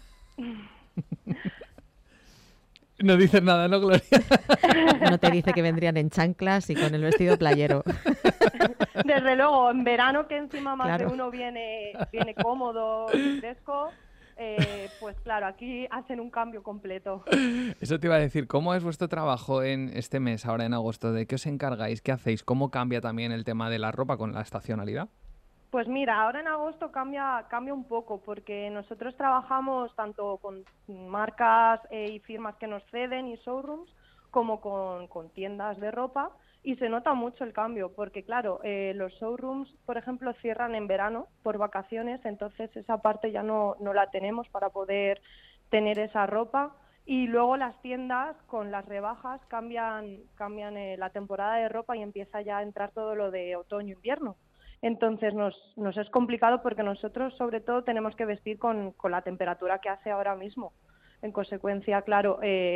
No dices nada, ¿no, Gloria? No te dice que vendrían en chanclas y con el vestido playero. Desde luego, en verano que encima más Claro. de uno viene cómodo y fresco, pues claro, aquí hacen un cambio completo. Eso te iba a decir, ¿cómo es vuestro trabajo en este mes, ahora en agosto? ¿De qué os encargáis? ¿Qué hacéis? ¿Cómo cambia también el tema de la ropa con la estacionalidad? Pues mira, ahora en agosto cambia un poco porque nosotros trabajamos tanto con marcas y firmas que nos ceden y showrooms como con tiendas de ropa y se nota mucho el cambio porque claro, los showrooms por ejemplo cierran en verano por vacaciones, entonces esa parte ya no la tenemos para poder tener esa ropa y luego las tiendas con las rebajas cambian la temporada de ropa y empieza ya a entrar todo lo de otoño-invierno. Entonces nos es complicado porque nosotros sobre todo tenemos que vestir con la temperatura que hace ahora mismo. En consecuencia, claro,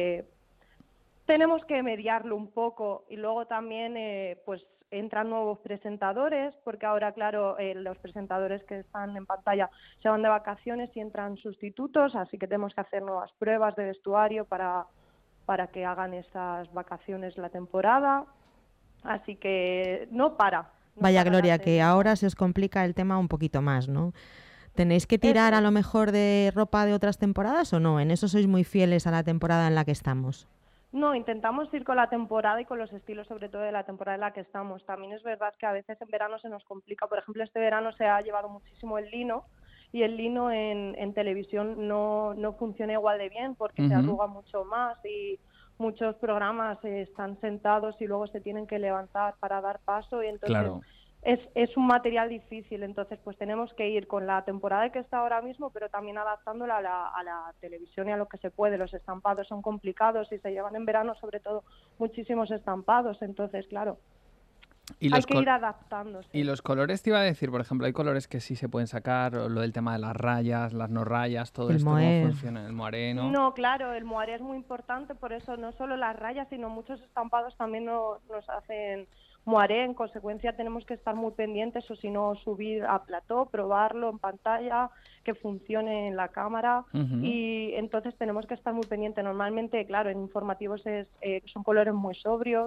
tenemos que mediarlo un poco y luego también pues entran nuevos presentadores porque ahora, claro, los presentadores que están en pantalla se van de vacaciones y entran sustitutos, así que tenemos que hacer nuevas pruebas de vestuario para que hagan esas vacaciones la temporada. Así que no para. Vaya Gloria, que ahora se os complica el tema un poquito más, ¿no? ¿Tenéis que tirar a lo mejor de ropa de otras temporadas o no? ¿En eso sois muy fieles a la temporada en la que estamos? No, intentamos ir con la temporada y con los estilos sobre todo de la temporada en la que estamos. También es verdad que a veces en verano se nos complica. Por ejemplo, este verano se ha llevado muchísimo el lino y el lino en televisión no funciona igual de bien porque se arruga mucho más y muchos programas están sentados y luego se tienen que levantar para dar paso y entonces Claro. es un material difícil, entonces pues tenemos que ir con la temporada que está ahora mismo, pero también adaptándola a la televisión y a lo que se puede. Los estampados son complicados y se llevan en verano sobre todo muchísimos estampados, entonces claro, hay que ir adaptándose. Y los colores te iba a decir, por ejemplo, hay colores que sí se pueden sacar, o lo del tema de las rayas, las no rayas, todo El esto, mohair. ¿cómo funciona? El mohair, ¿no? No, claro, el mohair es muy importante, por eso no solo las rayas, sino muchos estampados también nos hacen mohair. En consecuencia tenemos que estar muy pendientes o si no subir a plató, probarlo en pantalla, que funcione en la cámara y entonces tenemos que estar muy pendientes. Normalmente, claro, en informativos son colores muy sobrios,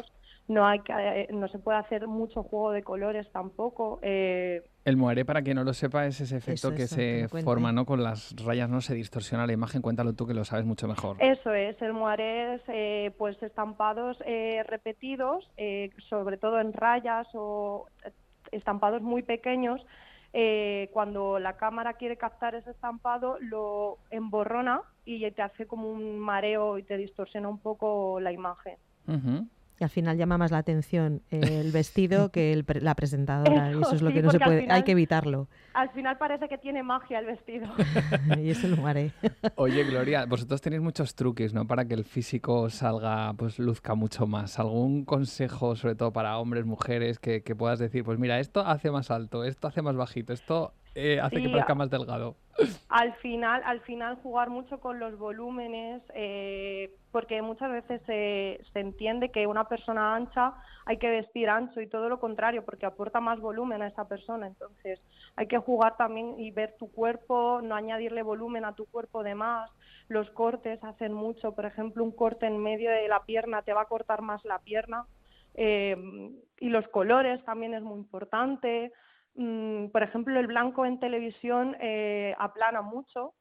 no se puede hacer mucho juego de colores tampoco. El moiré, para quien no lo sepa, es ese efecto que se cuente. forma, ¿no? Con las rayas, ¿no? Se distorsiona la imagen. Cuéntalo tú, que lo sabes mucho mejor. Eso es, el moiré es pues estampados repetidos, sobre todo en rayas o estampados muy pequeños. Cuando la cámara quiere captar ese estampado, lo emborrona y te hace como un mareo y te distorsiona un poco la imagen. Y al final llama más la atención el vestido que la presentadora. Y eso es lo que no se puede, hay que evitarlo. Al final parece que tiene magia el vestido. Y eso lo haré. Oye, Gloria, vosotros tenéis muchos truques, ¿no? Para que el físico salga, pues luzca mucho más. ¿Algún consejo, sobre todo para hombres, mujeres, que puedas decir, pues mira, esto hace más alto, esto hace más bajito, esto hace que parezca más delgado? Al final jugar mucho con los volúmenes, porque muchas veces se entiende que una persona ancha hay que vestir ancho y todo lo contrario, porque aporta más volumen a esa persona. Entonces hay que jugar también y ver tu cuerpo, no añadirle volumen a tu cuerpo de más. Los cortes hacen mucho, por ejemplo, un corte en medio de la pierna te va a cortar más la pierna, y los colores también es muy importante. Por ejemplo, el blanco en televisión aplana mucho.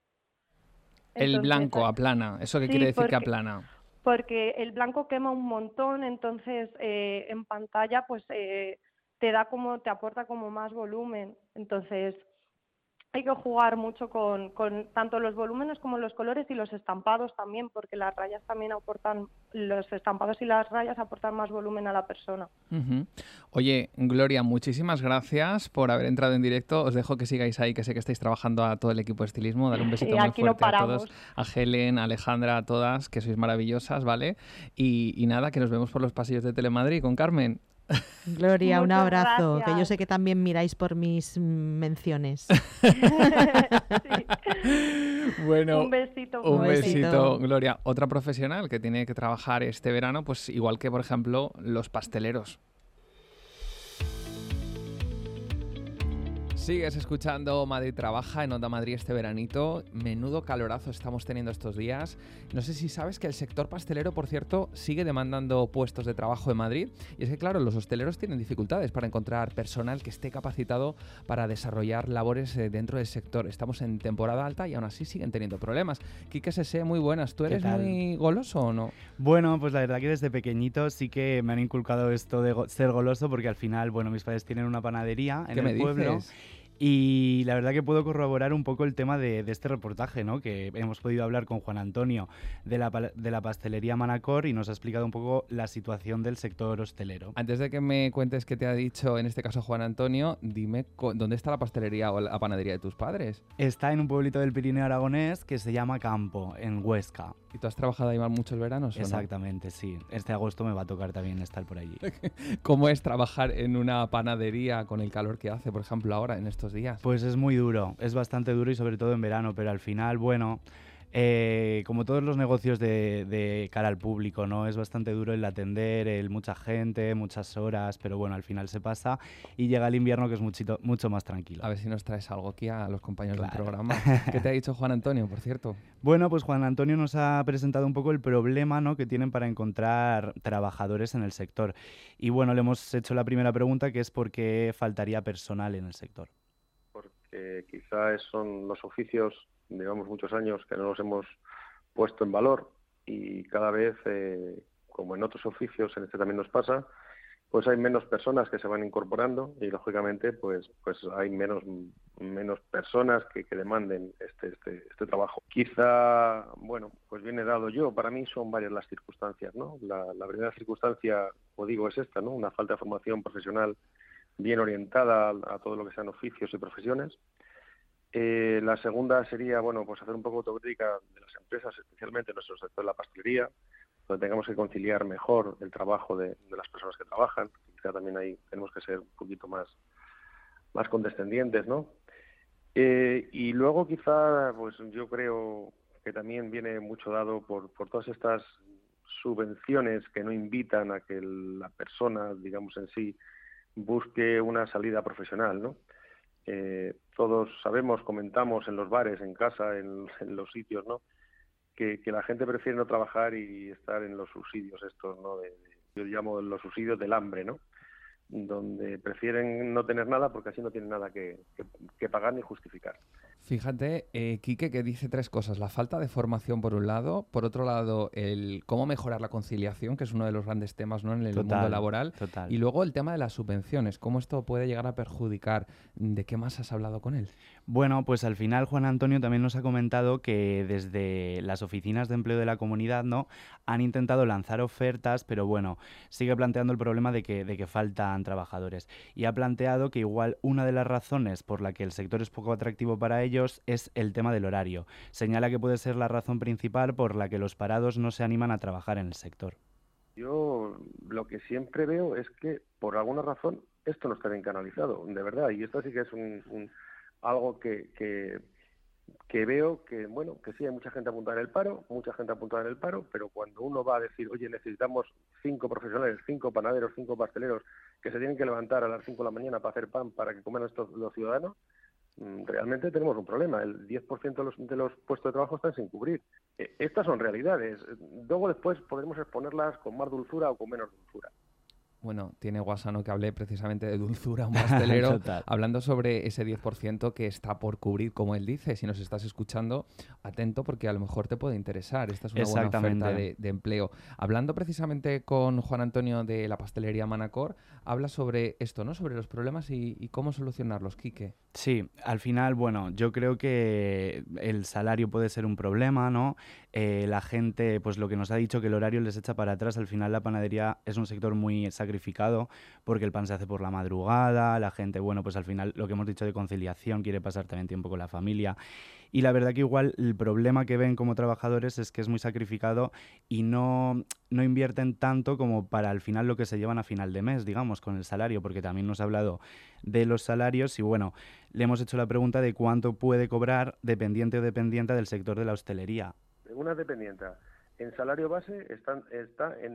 El blanco aplana, ¿eso qué quiere decir que aplana? Porque el blanco quema un montón, entonces en pantalla pues te aporta como más volumen. Entonces hay que jugar mucho con tanto los volúmenes como los colores y los estampados también, porque las rayas también los estampados y las rayas aportan más volumen a la persona. Oye, Gloria, muchísimas gracias por haber entrado en directo. Os dejo que sigáis ahí, que sé que estáis trabajando a todo el equipo de estilismo. Dar un besito muy fuerte a todos, a Helen, a Alejandra, a todas, que sois maravillosas, ¿vale? Y nada, que nos vemos por los pasillos de Telemadrid con Carmen. Gloria, un abrazo, gracias. que yo sé que también miráis por mis menciones. Bueno, un besito. Un besito, Gloria. Otra profesional que tiene que trabajar este verano, pues igual que, por ejemplo, los pasteleros. Sigues escuchando Madrid Trabaja en Onda Madrid este veranito. Menudo calorazo estamos teniendo estos días. No sé si sabes que el sector pastelero, por cierto, sigue demandando puestos de trabajo en Madrid. Y es que, claro, los hosteleros tienen dificultades para encontrar personal que esté capacitado para desarrollar labores dentro del sector. Estamos en temporada alta y aún así siguen teniendo problemas. Quique Sese, muy buenas. ¿Tú eres muy goloso o no? Bueno, pues la verdad que desde pequeñito sí que me han inculcado esto de ser goloso, porque al final, bueno, mis padres tienen una panadería en el pueblo. Dices? Y la verdad que puedo corroborar un poco el tema de este reportaje, ¿no? Que hemos podido hablar con Juan Antonio de la pastelería Manacor y nos ha explicado un poco la situación del sector hostelero. Antes de que me cuentes qué te ha dicho en este caso Juan Antonio, dime dónde está la pastelería o la panadería de tus padres. Está en un pueblito del Pirineo aragonés que se llama Campo, en Huesca. ¿Y tú has trabajado ahí muchos veranos o no? Exactamente, sí. Este agosto me va a tocar también estar por allí. ¿Cómo es trabajar en una panadería con el calor que hace, por ejemplo, ahora en estos días? Pues es muy duro, es bastante duro y sobre todo en verano, pero al final, bueno, como todos los negocios de cara al público, ¿no? Es bastante duro el atender, mucha gente, muchas horas, pero bueno, al final se pasa y llega el invierno, que es mucho más tranquilo. A ver si nos traes algo aquí a los compañeros del programa. ¿Qué te ha dicho Juan Antonio, por cierto? Bueno, pues Juan Antonio nos ha presentado un poco el problema, ¿no?, que tienen para encontrar trabajadores en el sector. Y bueno, le hemos hecho la primera pregunta, que es por qué faltaría personal en el sector. Porque quizás son los oficios, digamos, muchos años que no los hemos puesto en valor, y cada vez, como en otros oficios, en este también nos pasa, pues hay menos personas que se van incorporando y, lógicamente, pues hay menos personas que demanden este trabajo. Quizá, bueno, pues viene dado para mí son varias las circunstancias, ¿no? La primera circunstancia, es esta, ¿no? Una falta de formación profesional bien orientada a todo lo que sean oficios y profesiones. La segunda sería, pues hacer un poco de autocrítica de las empresas, especialmente en nuestro sector de la pastelería, donde tengamos que conciliar mejor el trabajo de las personas que trabajan. Quizá también ahí tenemos que ser un poquito más condescendientes, ¿no? Y luego quizá, pues yo creo que también viene mucho dado por todas estas subvenciones que no invitan a que la persona, digamos, en sí, busque una salida profesional, ¿no? Todos sabemos, comentamos en los bares, en casa, en los sitios, ¿no?, que la gente prefiere no trabajar y estar en los subsidios estos, ¿no?, yo llamo los subsidios del hambre, ¿no? Donde prefieren no tener nada porque así no tienen nada que pagar ni justificar. Fíjate, Quique, que dice 3 cosas. La falta de formación, por un lado. Por otro lado, el cómo mejorar la conciliación, que es uno de los grandes temas, ¿no?, en el mundo laboral. Total. Y luego el tema de las subvenciones. ¿Cómo esto puede llegar a perjudicar? ¿De qué más has hablado con él? Bueno, pues al final Juan Antonio también nos ha comentado que desde las oficinas de empleo de la comunidad, ¿no?, han intentado lanzar ofertas, pero bueno, sigue planteando el problema de que faltan trabajadores. Y ha planteado que igual una de las razones por la que el sector es poco atractivo para ellos es el tema del horario. Señala que puede ser la razón principal por la que los parados no se animan a trabajar en el sector. Yo lo que siempre veo es que por alguna razón esto no está bien canalizado, de verdad, y esto sí que es algo que veo que, bueno, que sí hay mucha gente apuntada en el paro, pero cuando uno va a decir, oye, necesitamos 5 profesionales, 5 panaderos, 5 pasteleros que se tienen que levantar a las 5 de la mañana para hacer pan para que coman los ciudadanos, realmente tenemos un problema. El 10% de los puestos de trabajo están sin cubrir. Estas son realidades. Luego después podremos exponerlas con más dulzura o con menos dulzura. Bueno, tiene Guasano que hablé precisamente de dulzura, un pastelero, hablando sobre ese 10% que está por cubrir, como él dice. Si nos estás escuchando, atento porque a lo mejor te puede interesar. Esta es una buena oferta de empleo. Hablando precisamente con Juan Antonio de la pastelería Manacor, habla sobre esto, ¿no? Sobre los problemas y cómo solucionarlos, Quique. Sí, al final, bueno, yo creo que el salario puede ser un problema, ¿no? La gente, pues lo que nos ha dicho, que el horario les echa para atrás. Al final la panadería es un sector muy sacrificado porque el pan se hace por la madrugada, la gente, bueno, pues al final lo que hemos dicho de conciliación, quiere pasar también tiempo con la familia. Y la verdad que igual el problema que ven como trabajadores es que es muy sacrificado y no invierten tanto como para al final lo que se llevan a final de mes, digamos, con el salario, porque también nos ha hablado de los salarios y bueno, le hemos hecho la pregunta de cuánto puede cobrar dependiente o dependiente del sector de la hostelería. Una dependienta en salario base está en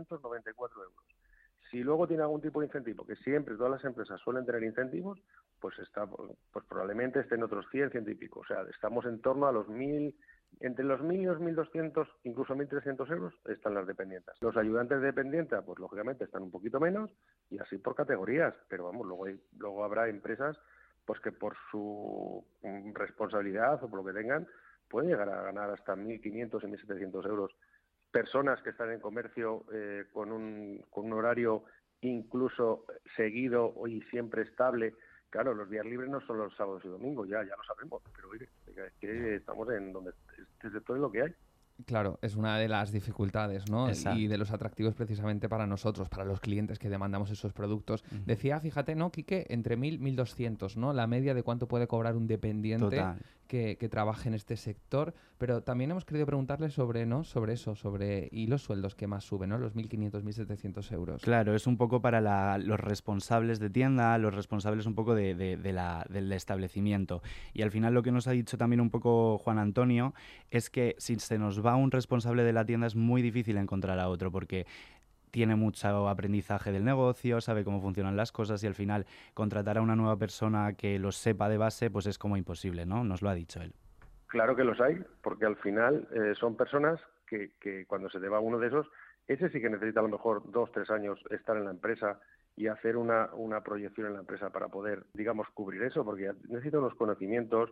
994 euros. Si luego tiene algún tipo de incentivo, que siempre todas las empresas suelen tener incentivos, pues probablemente esté en otros 100 y pico. O sea, estamos en torno a los 1.000, entre los 1.000 y los 1.200, incluso 1.300 euros están las dependientas. Los ayudantes de dependienta, pues lógicamente están un poquito menos y así por categorías. Pero vamos, luego habrá empresas pues que por su responsabilidad o por lo que tengan pueden llegar a ganar hasta 1.500 y 1.700 euros. Personas que están en comercio con un horario incluso seguido y siempre estable. Claro, los días libres no son los sábados y domingos, ya lo sabemos, pero oye, es que estamos en donde este sector es lo que hay. Claro, es una de las dificultades, ¿no? Exacto. Y de los atractivos precisamente para nosotros, para los clientes que demandamos esos productos. Decía, fíjate, ¿no, Quique? Entre 1.000 y 1.200, ¿no? La media de cuánto puede cobrar un dependiente que trabaje en este sector. Pero también hemos querido preguntarle sobre eso, y los sueldos que más suben, ¿no? Los 1.500, 1.700 euros. Claro, es un poco para los responsables de tienda, los responsables un poco del establecimiento. Y al final lo que nos ha dicho también un poco Juan Antonio es que si se nos va un responsable de la tienda es muy difícil encontrar a otro porque tiene mucho aprendizaje del negocio, sabe cómo funcionan las cosas y al final contratar a una nueva persona que lo sepa de base pues es como imposible, ¿no? Nos lo ha dicho él. Claro que los hay, porque al final son personas que cuando se te va uno de esos, ese sí que necesita a lo mejor 2-3 años estar en la empresa y hacer una proyección en la empresa para poder, digamos, cubrir eso, porque necesita unos conocimientos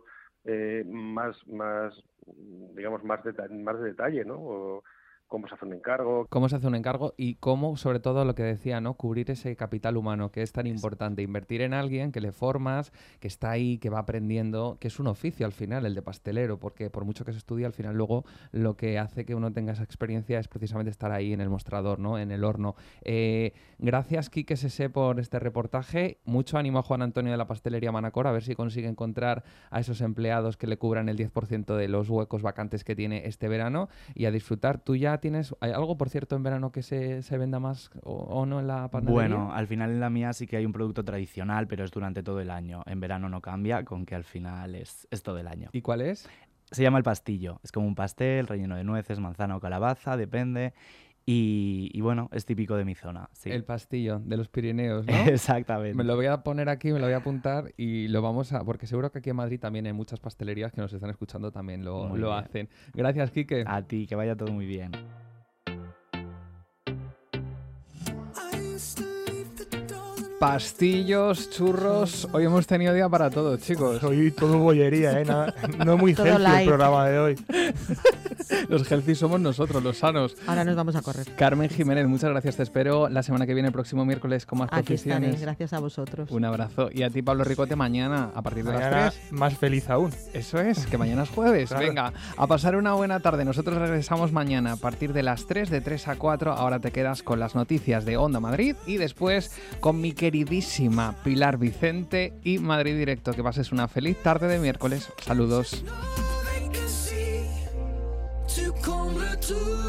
más de detalle, ¿no? O cómo se hace un encargo. Cómo se hace un encargo y cómo, sobre todo, lo que decía, ¿no? Cubrir ese capital humano, que es tan importante. Invertir en alguien que le formas, que está ahí, que va aprendiendo, que es un oficio al final, el de pastelero, porque por mucho que se estudie, al final luego lo que hace que uno tenga esa experiencia es precisamente estar ahí en el mostrador, ¿no? En el horno. Gracias, Quique Sesé, por este reportaje. Mucho ánimo a Juan Antonio de la pastelería Manacor, a ver si consigue encontrar a esos empleados que le cubran el 10% de los huecos vacantes que tiene este verano y a disfrutar. Tú ya ¿hay algo, por cierto, en verano que se venda más o no en la panadería? Bueno, al final en la mía sí que hay un producto tradicional, pero es durante todo el año. En verano no cambia, con que al final es todo el año. ¿Y cuál es? Se llama el pastillo. Es como un pastel relleno de nueces, manzana o calabaza, depende. Y bueno, es típico de mi zona. Sí. El pastillo de los Pirineos, ¿no? Exactamente. Me lo voy a poner aquí, me lo voy a apuntar y lo vamos a... Porque seguro que aquí en Madrid también hay muchas pastelerías que nos están escuchando también lo hacen. Gracias, Quique. A ti, que vaya todo muy bien. pastillos, churros. Hoy hemos tenido día para todo, chicos. Hoy todo bollería, ¿eh? No muy Todo healthy el light. programa de hoy. Los healthy somos nosotros, los sanos. Ahora nos vamos a correr. Carmen Jiménez, muchas gracias. Te espero la semana que viene, el próximo miércoles, con más Aquí estaré, profesiones. gracias a vosotros. Un abrazo. Y a ti, Pablo Ricote, mañana, a partir de Mañana las 3. más feliz aún. Eso es, que mañana es jueves. Claro. Venga, a pasar una buena tarde. Nosotros regresamos mañana a partir de las 3, de 3 a 4. Ahora te quedas con las noticias de Onda Madrid y después con mi queridísima Pilar Vicente y Madrid Directo. Que pases una feliz tarde de miércoles. Saludos. To comble tout